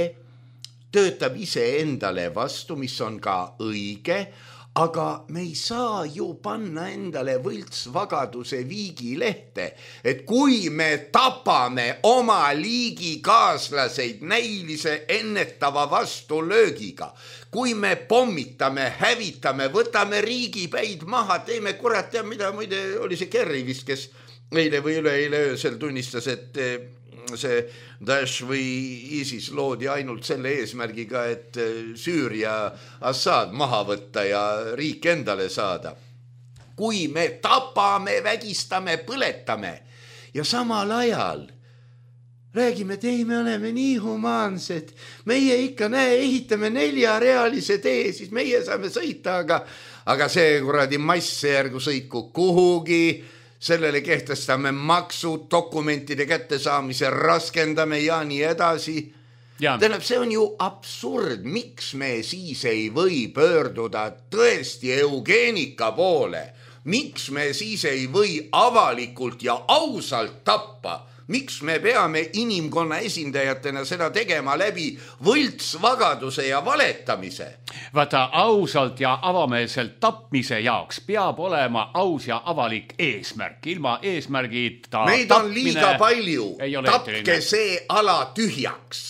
töötab ise endale vastu, mis on ka õige, aga me ei saa ju panna endale võltsvagaduse viigilehte, et kui me tapame oma liigi kaaslaseid näilise ennetava vastulöögiga, kui me pommitame, hävitame, võtame riigipäid maha, teeme kurat ja mida, muide oli see Kerry vist, kes eile või üleeile öösel tunnistas, et see Daesh või ISIS loodi ainult selle eesmärgiga, et Süüria Assad maha võtta ja riik endale saada. Kui me tapame, vägistame, põletame ja samal ajal räägime, et ei, me oleme nii humaansed, meie ikka ehitame 4-realise tee, siis meie saame sõita, aga see kuradi massjärgu sõitku kuhugi, sellele kehtestame maksud, dokumentide kättesaamise raskendame ja nii edasi. Tähendab, see on ju absurd, miks me siis ei või pöörduda tõesti eugeenika poole, miks me siis ei või avalikult ja ausalt tappa. Miks me peame inimkonna esindajatena seda tegema läbi võltsvagaduse ja valetamise? Vaata, ausalt ja avameelselt tapmise jaoks peab olema aus ja avalik eesmärk. Ilma eesmärgita meid on liiga palju. Tapke see ala tühjaks.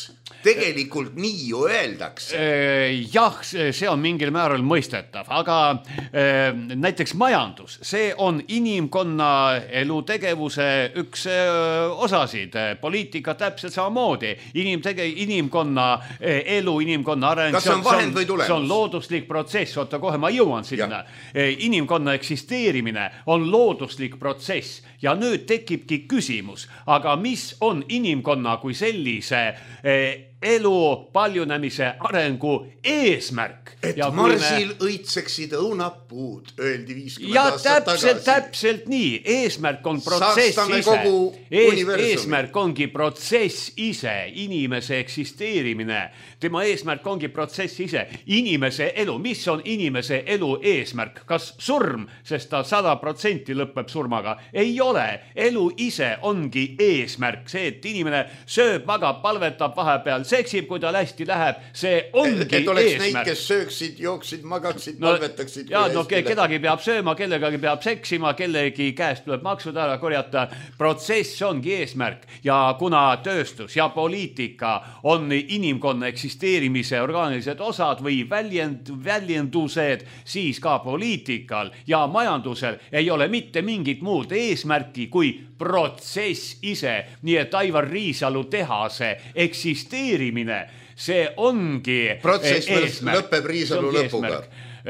tegelikult nii ju öeldakse. Jah, see on mingil määral mõistetav, aga näiteks majandus, see on inimkonna elutegevuse üks osasid, poliitika täpselt samamoodi, inimkonna elu, inimkonna areng. Kas see on vahend või tulemus? See on looduslik protsess, oota kohe ma jõuan sinna. Inimkonna eksisteerimine on looduslik protsess ja nüüd tekibki küsimus, aga mis on inimkonna kui sellise elu paljunemise arengu eesmärk? Et marsil õitseksid õunapuud, öeldi 50 ja aastat tagasi. Täpselt nii, eesmärk on protsess ise. Eesmärk ongi protsess ise, inimese eksisteerimine. Tema eesmärk ongi protsess ise, inimese elu. Mis on inimese elu eesmärk? Kas surm, sest ta 100% lõpeb surmaga? Ei ole. Elu ise ongi eesmärk. See, et inimene sööb, magab, palvetab vahepeal, seksib, kui tal hästi läheb, see ongi eesmärk. Et oleks neid, kes sööksid, jooksid, magaksid, palvetaksid. Ja, kedagi peab sööma, kellegagi peab seksima, kellegi käest tuleb maksud ära korjata. Protsess ongi eesmärk. Ja kuna tööstus ja poliitika on inimkonna eksisteerimise orgaanilised osad või väljendused, siis ka poliitikal ja majandusel ei ole mitte mingit muud eesmärki kui protsess ise. Nii et Aivar Riisalu tehase eksisteerimine, see ongi protsess eesmärk. Lõpeb Riisalu lõpuga.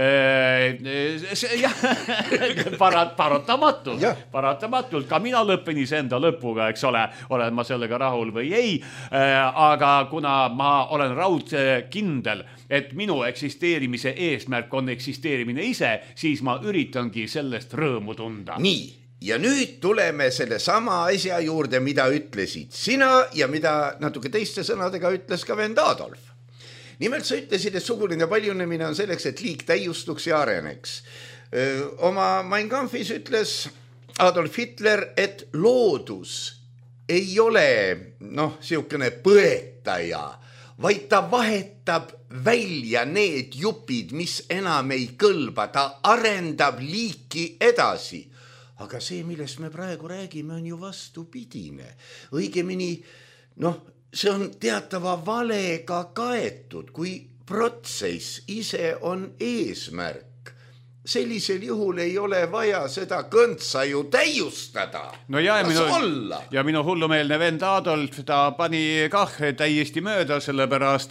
Paratamatult ka mina lõpin iseenda lõpuga, eks ole, olen ma sellega rahul või ei, aga kuna ma olen raudkindel, et minu eksisteerimise eesmärk on eksisteerimine ise, siis ma üritangi sellest rõõmu tunda. Nii, ja nüüd tuleme selle sama asja juurde, mida ütlesid sina ja mida natuke teiste sõnadega ütles ka vend Adolf. Nimelt sa ütlesid, et suguline paljunemine on selleks, et liik täiustuks ja areneks. Oma Mein Kampfis ütles Adolf Hitler, et loodus ei ole siukene põetaja, vaid ta vahetab välja need jupid, mis enam ei kõlba, ta arendab liiki edasi. Aga see, millest me praegu räägime, on ju vastupidine. Õigemini, see on teatava valega kaetud, kui protsess ise on eesmärk. Sellisel juhul ei ole vaja seda kõntsa ju täiustada. No ja minu hullumeelne vend Adolf, ta pani kah täiesti mööda, sellepärast,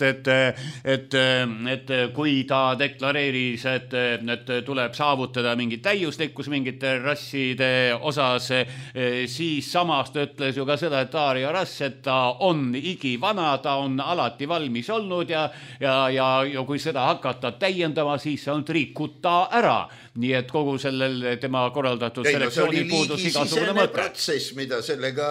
et kui ta deklareeris, et tuleb saavutada mingi täiuslikkus mingite rasside osas, siis samast ütles ju ka seda, et Aaria rass, et ta on igivana, ta on alati valmis olnud ja kui seda hakata täiendama, siis see on trikuta ära. Nii et kogu sellel tema korraldatud selektsioonil puudus igasugune mõte. Protsess, mida sellega,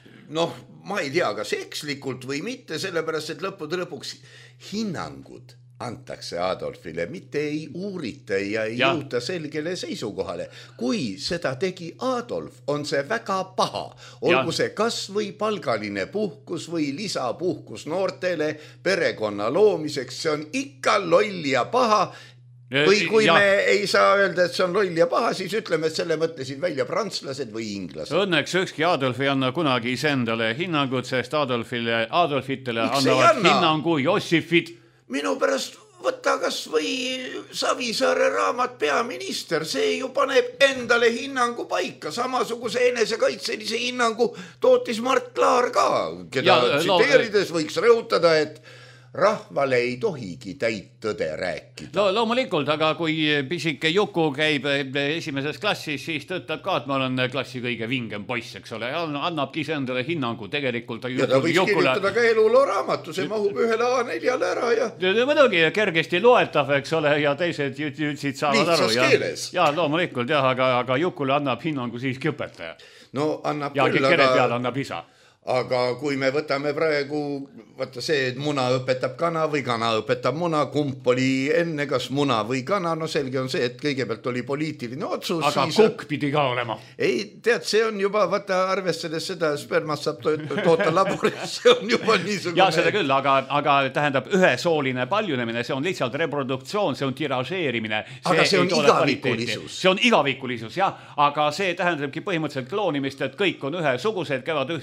ma ei tea, kas ekslikult või mitte, sellepärast, et lõpuks hinnangud antakse Adolfile, mitte ei uurita ja ei jõuta selgele seisukohale. Kui seda tegi Adolf, on see väga paha. Olgu see kas või palgaline puhkus või lisapuhkus noortele perekonna loomiseks, see on ikka loll ja paha. Või kui me ei saa öelda, et see on loll ja paha, siis ütleme, et selle mõtlesid välja prantslased või inglased. Õnneks ükski Adolf ei anna kunagi iseendale hinnangut, sest Adolfitele annavad hinnangu Jossifid. Minu pärast võtta kas või Savisaare raamat Peaminister, see ju paneb endale hinnangu paika. Samasuguse enesekaitselise hinnangu tootis Mart Laar ka, keda tsiteerides võiks rõhutada, et rahvale ei tohigi täit tõde rääkida. Loomulikult, aga kui pisike Juku käib esimeses klassis, siis tõtab ka, et ma olen klassi kõige vingem poiss, eks ole, annabki endale hinnangu tegelikult. Ja ta võiks kirjutada ka eluloo raamatu, see mahub ühele A4-le ära ja... Muidugi kergesti loetav, eks ole, ja teised jütsid saavad aru. Lihtsas keeles. Ja loomulikult, aga Jukule annab hinnangu siiski õpetaja. No annab ja küll, kere peal annab isa. Aga kui me võtame praegu, vaata see, et muna õpetab kana või kana õpetab muna, kump oli enne, kas muna või kana, selge on see, et kõigepealt oli poliitiline otsus. Aga siis... kukk pidi ka olema. Ei, tead, see on juba, vaata arvestades seda, spermast saab toota laboris, see on juba niisugune... Ja seda küll, aga tähendab ühesooline paljunemine, see on lihtsalt reproduktsioon, see on tiražeerimine. Aga see on igavikulisus. See on igavikulisus, jah, aga see tähendabki põhimõtteliselt kloonimist, et kõik on ühesugused, käivad ühte jalga,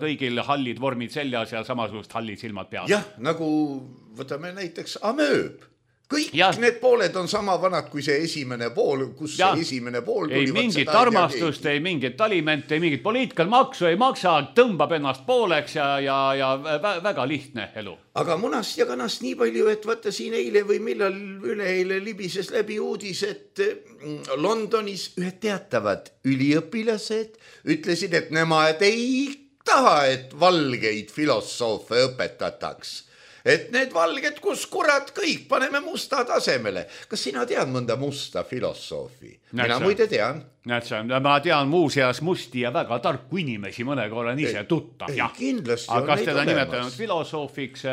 kõigil hallid vormid seljas ja samasugust hallid silmad peal. jah, nagu võtame näiteks amööb. Kõik need pooled on sama vanad kui see esimene pool, kus see esimene pool tuli. Ei mingit armastust, ei mingit alimente, ei mingit poliitikal maksu ei maksa, tõmbab ennast pooleks ja väga lihtne elu. Aga munast ja kanast nii palju, et vaata siin eile või millal üleeile libises läbi uudis, et Londonis ühed teatavad üliõpilased ütlesid, et nemad ei taha, et valgeid filosoofe õpetataks. Et need valged, kus kurat kõik, paneme musta tasemele. Kas sina tead mõnda musta filosoofi? Mina muide tean. Ma tean muuseas musti ja väga tarku inimesi, mõnega olen ise tuttav. Aga kas teda nimetanud filosoofiks?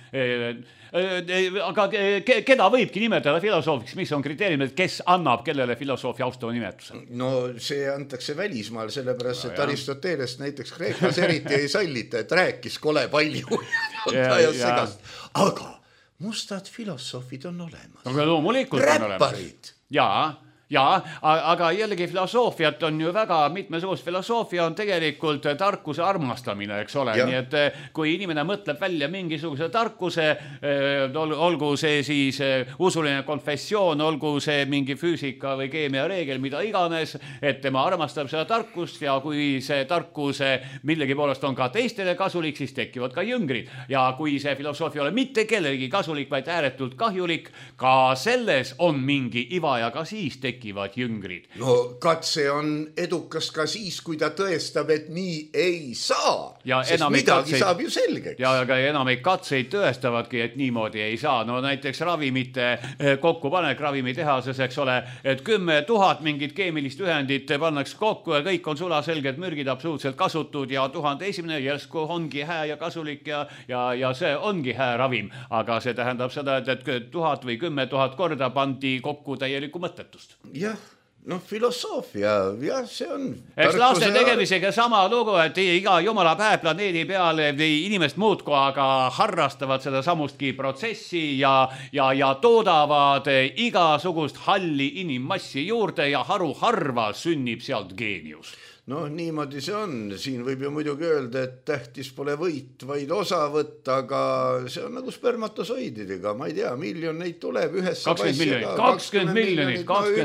Aga keda võibki nimetada filosoofiks, mis on kriteeriumid, kes annab kellele filosoofia austava nimetuse? No see antakse välismaal, sellepärast, et Aristotelest näiteks Kreekas eriti ei sallita, et rääkis kole palju ja segast. Aga mustad filosoofid on olemas. Aga loomulikult on olemas. Räpparid. Jaa, aga jällegi filosoofiat on ju väga mitmesugust. Filosoofia on tegelikult tarkuse armastamine, eks ole. Nii et kui inimene mõtleb välja mingisuguse tarkuse, olgu see siis usuline konfessioon, olgu see mingi füüsika või keemia reegel, mida iganes, et tema armastab seda tarkust ja kui see tarkuse millegi poolest on ka teistele kasulik, siis tekivad ka jüngrid. Ja kui see filosoofia ole mitte kellegi kasulik, vaid ääretult kahjulik, ka selles on mingi iva ja ka siis tekivad jüngrid. No katse on edukas ka siis, kui ta tõestab, et nii ei saa. Sest midagi saab ju selgeks. Ja aga enamik katseid tõestavadki, et niimoodi ei saa. No näiteks ravimite kokkupanek ravimitehases, eks ole, et 10 000 mingit keemilist ühendit pannaks kokku ja kõik on sulaselged mürgid absoluutselt kasutud ja 1001 järsku ongi hää ja kasulik ja see ongi hää ravim. Aga see tähendab seda, et 1000 või 10 000 korda pandi kokku täielikku mõttetust. Jah, no filosoofia, jah, see on... Eks laste tegemisega sama lugu, et iga jumala päev planeedi peale inimest muudku, aga harrastavad seda samustki protsessi ja toodavad igasugust halli inimmassi juurde ja harva sünnib sealt geenius. No niimoodi see on. Siin võib ju muidugi öelda, et tähtis pole võit, vaid osa võtta, aga see on nagu spermatosoididega. Ma ei tea, miljon neid tuleb ühes 20 miljonit.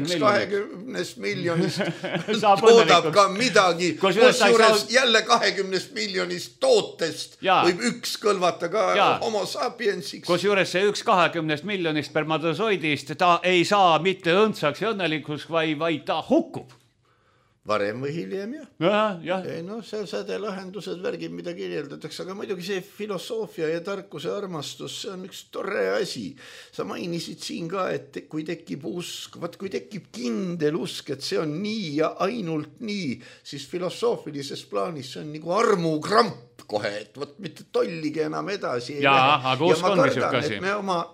20 miljonist toodab ka midagi. Kusjuures jälle 20 miljonist tootest võib üks kõlvata ka homo sapiensiks. Kusjuures see üks 20 miljonist spermatosoidist, ta ei saa mitte õndsaks ja õnnelikuks, vaid ta hukkub. Varem või hiljem, jah. No see sädelahendused värgid, mida kirjeldatakse, aga muidugi see filosoofia ja tarkuse armastus, see on üks tore asi. Sa mainisid siin ka, et kui tekib usk, kui tekib kindel usk, et see on nii ja ainult nii, siis filosoofilises plaanis see on nagu armukramp kohe, et võt mitte tollige enam edasi. Aga usk on niisugune asi. Et me oma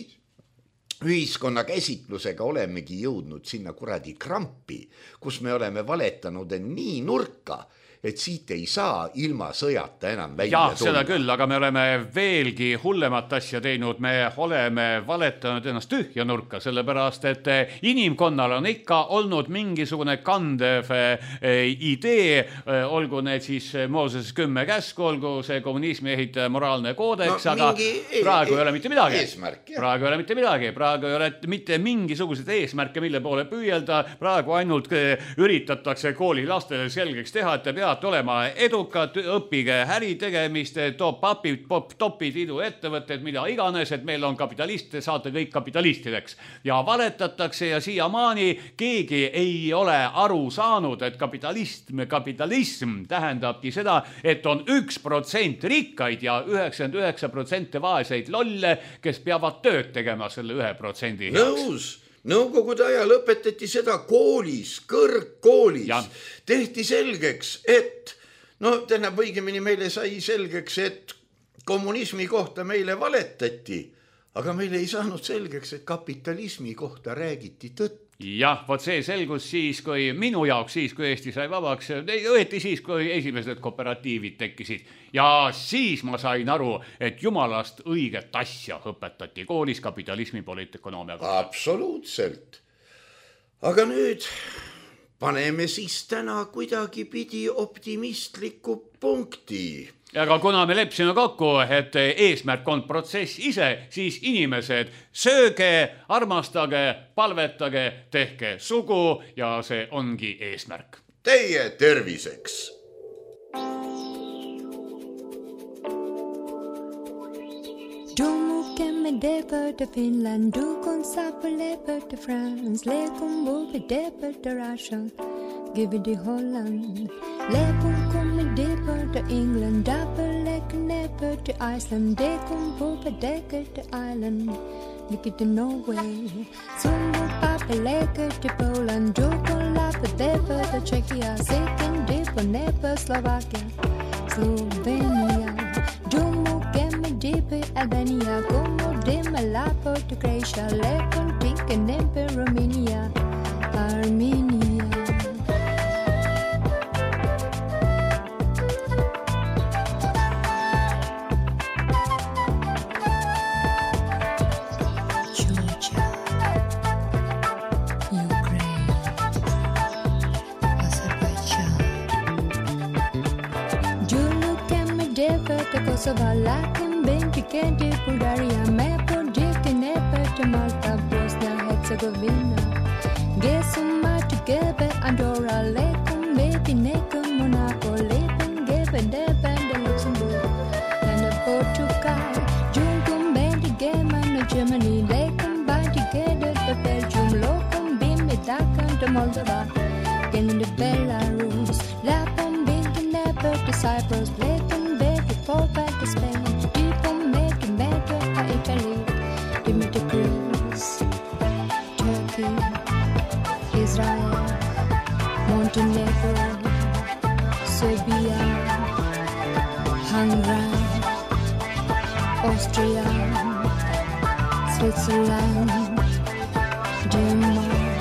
ühiskonna käsitlusega olemegi jõudnud sinna kuradi krampi, kus me oleme valetanud nii nurka, et siit ei saa ilma sõjata enam välja tulla. Seda küll, aga me oleme veelgi hullemat asja teinud. Me oleme valetanud ennast tühja nurka, sellepärast, et inimkonnal on ikka olnud mingisugune kandev idee, olgu need siis Mooses 10 käsku, olgu see kommunismi ehitaja moraalne koodeks, aga praegu ei ole mitte midagi. Praegu ei ole mitte midagi. Praegu ei ole mitte mingisugused eesmärke, mille poole püüelda. Praegu ainult üritatakse kooli lastele selgeks teha, et te peate olema edukad, õppige äritegemist, topid, iduettevõtted, mida iganes, et meil on kapitaliste, saate kõik kapitalistideks. Ja valetatakse ja siiamaani keegi ei ole aru saanud, et kapitalism tähendabki seda, et on 1% rikkaid ja 99% vaeseid lolle, kes peavad tööd tegema selle 1% heaks. Nõus. Nõukogude ajal õpetati seda koolis, kõrgkoolis. Tehti selgeks, et tähendab õigemini meile sai selgeks, et kommunismi kohta meile valetati, aga meile ei saanud selgeks, et kapitalismi kohta räägiti tõtt. Jah, vot see selgus siis, kui minu jaoks siis, kui Eesti sai vabaks, õieti siis, kui esimesed kooperatiivid tekkisid. Ja siis ma sain aru, et jumalast õiget asja õpetati koolis kapitalismi poliitökonoomia kohta. Absoluutselt. Aga nüüd paneme siis täna kuidagi pidi optimistliku punkti. Aga kuna me lepsime kokku, et eesmärk on protsess ise, siis inimesed, sööge, armastage, palvetage, tehke sugu ja see ongi eesmärk. Teie terviseks! Depart to Finland, du kon sapper lepper til Frans, lekom borde depper til Russia, give it to Holland. Lekom kommer depper til England, dapper lekker nepper til Iceland, dekom borde dekker til Ireland, lekker til Norway. Sumbo papper lekker til Poland, du kon lapper depper til Czechia, seken depper nepper Slovakia, Slovenia. Dumo gemme depper Albania, Malapo to Croatia, Lepon, Pink and Emperor Romania, Armenia. Georgia, Ukraine, Azerbaijan. Julu Kemme Depper to Kosovo, Latin Benji Kente Bulgaria, Mapo to Malta, Bosnia, Herzegovina. Gesuma together, Andorra, Lekum, maybe Nekum, Monaco, Lepen, Geben, Deben, the Luxembourg, and the Portugal. Jungum, Bendi, German, Germany, Lekum, bind together, the Belgium, Locum, Bim, Dakan, the Moldova, again in the Belarus, Lapum, Binkin, Nepper, the Cyprus, Lekum, Becky, Popa, the Spain, Deepum, Make, Matter, Italy. Greece, Turkey, Israel, Montenegro, Serbia, Hungary, Austria, Switzerland, Denmark,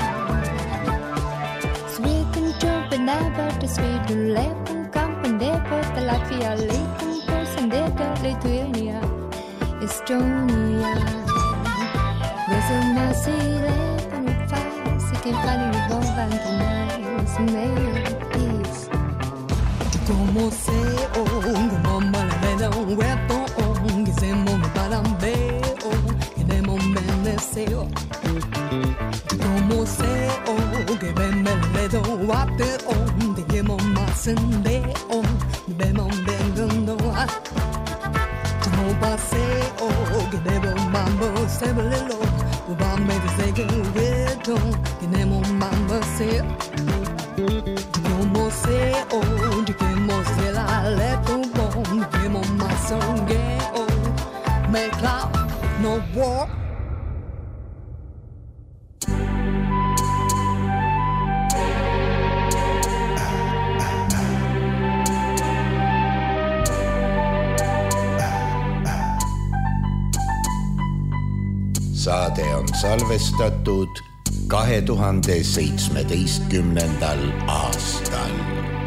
Sweden, Turkey, Never to Sweden, Lepon, Kampen, Never to Latvia, Lepon, Person, Never, Lithuania, Estonia. There's a mercy left on your face, you can find it all back tonight, make peace. Como se como malveda un huevo, que se mueve para ver, que de momento como se que me malveda water, de que más en de de momento como paseo, que debo mambo se velelo. Uba me dice que hueto, tenemos mamá ser. Como sé, de que mose la leto bon, que mamá songue, me clap, no war. Saade on salvestatud 2017. aastal.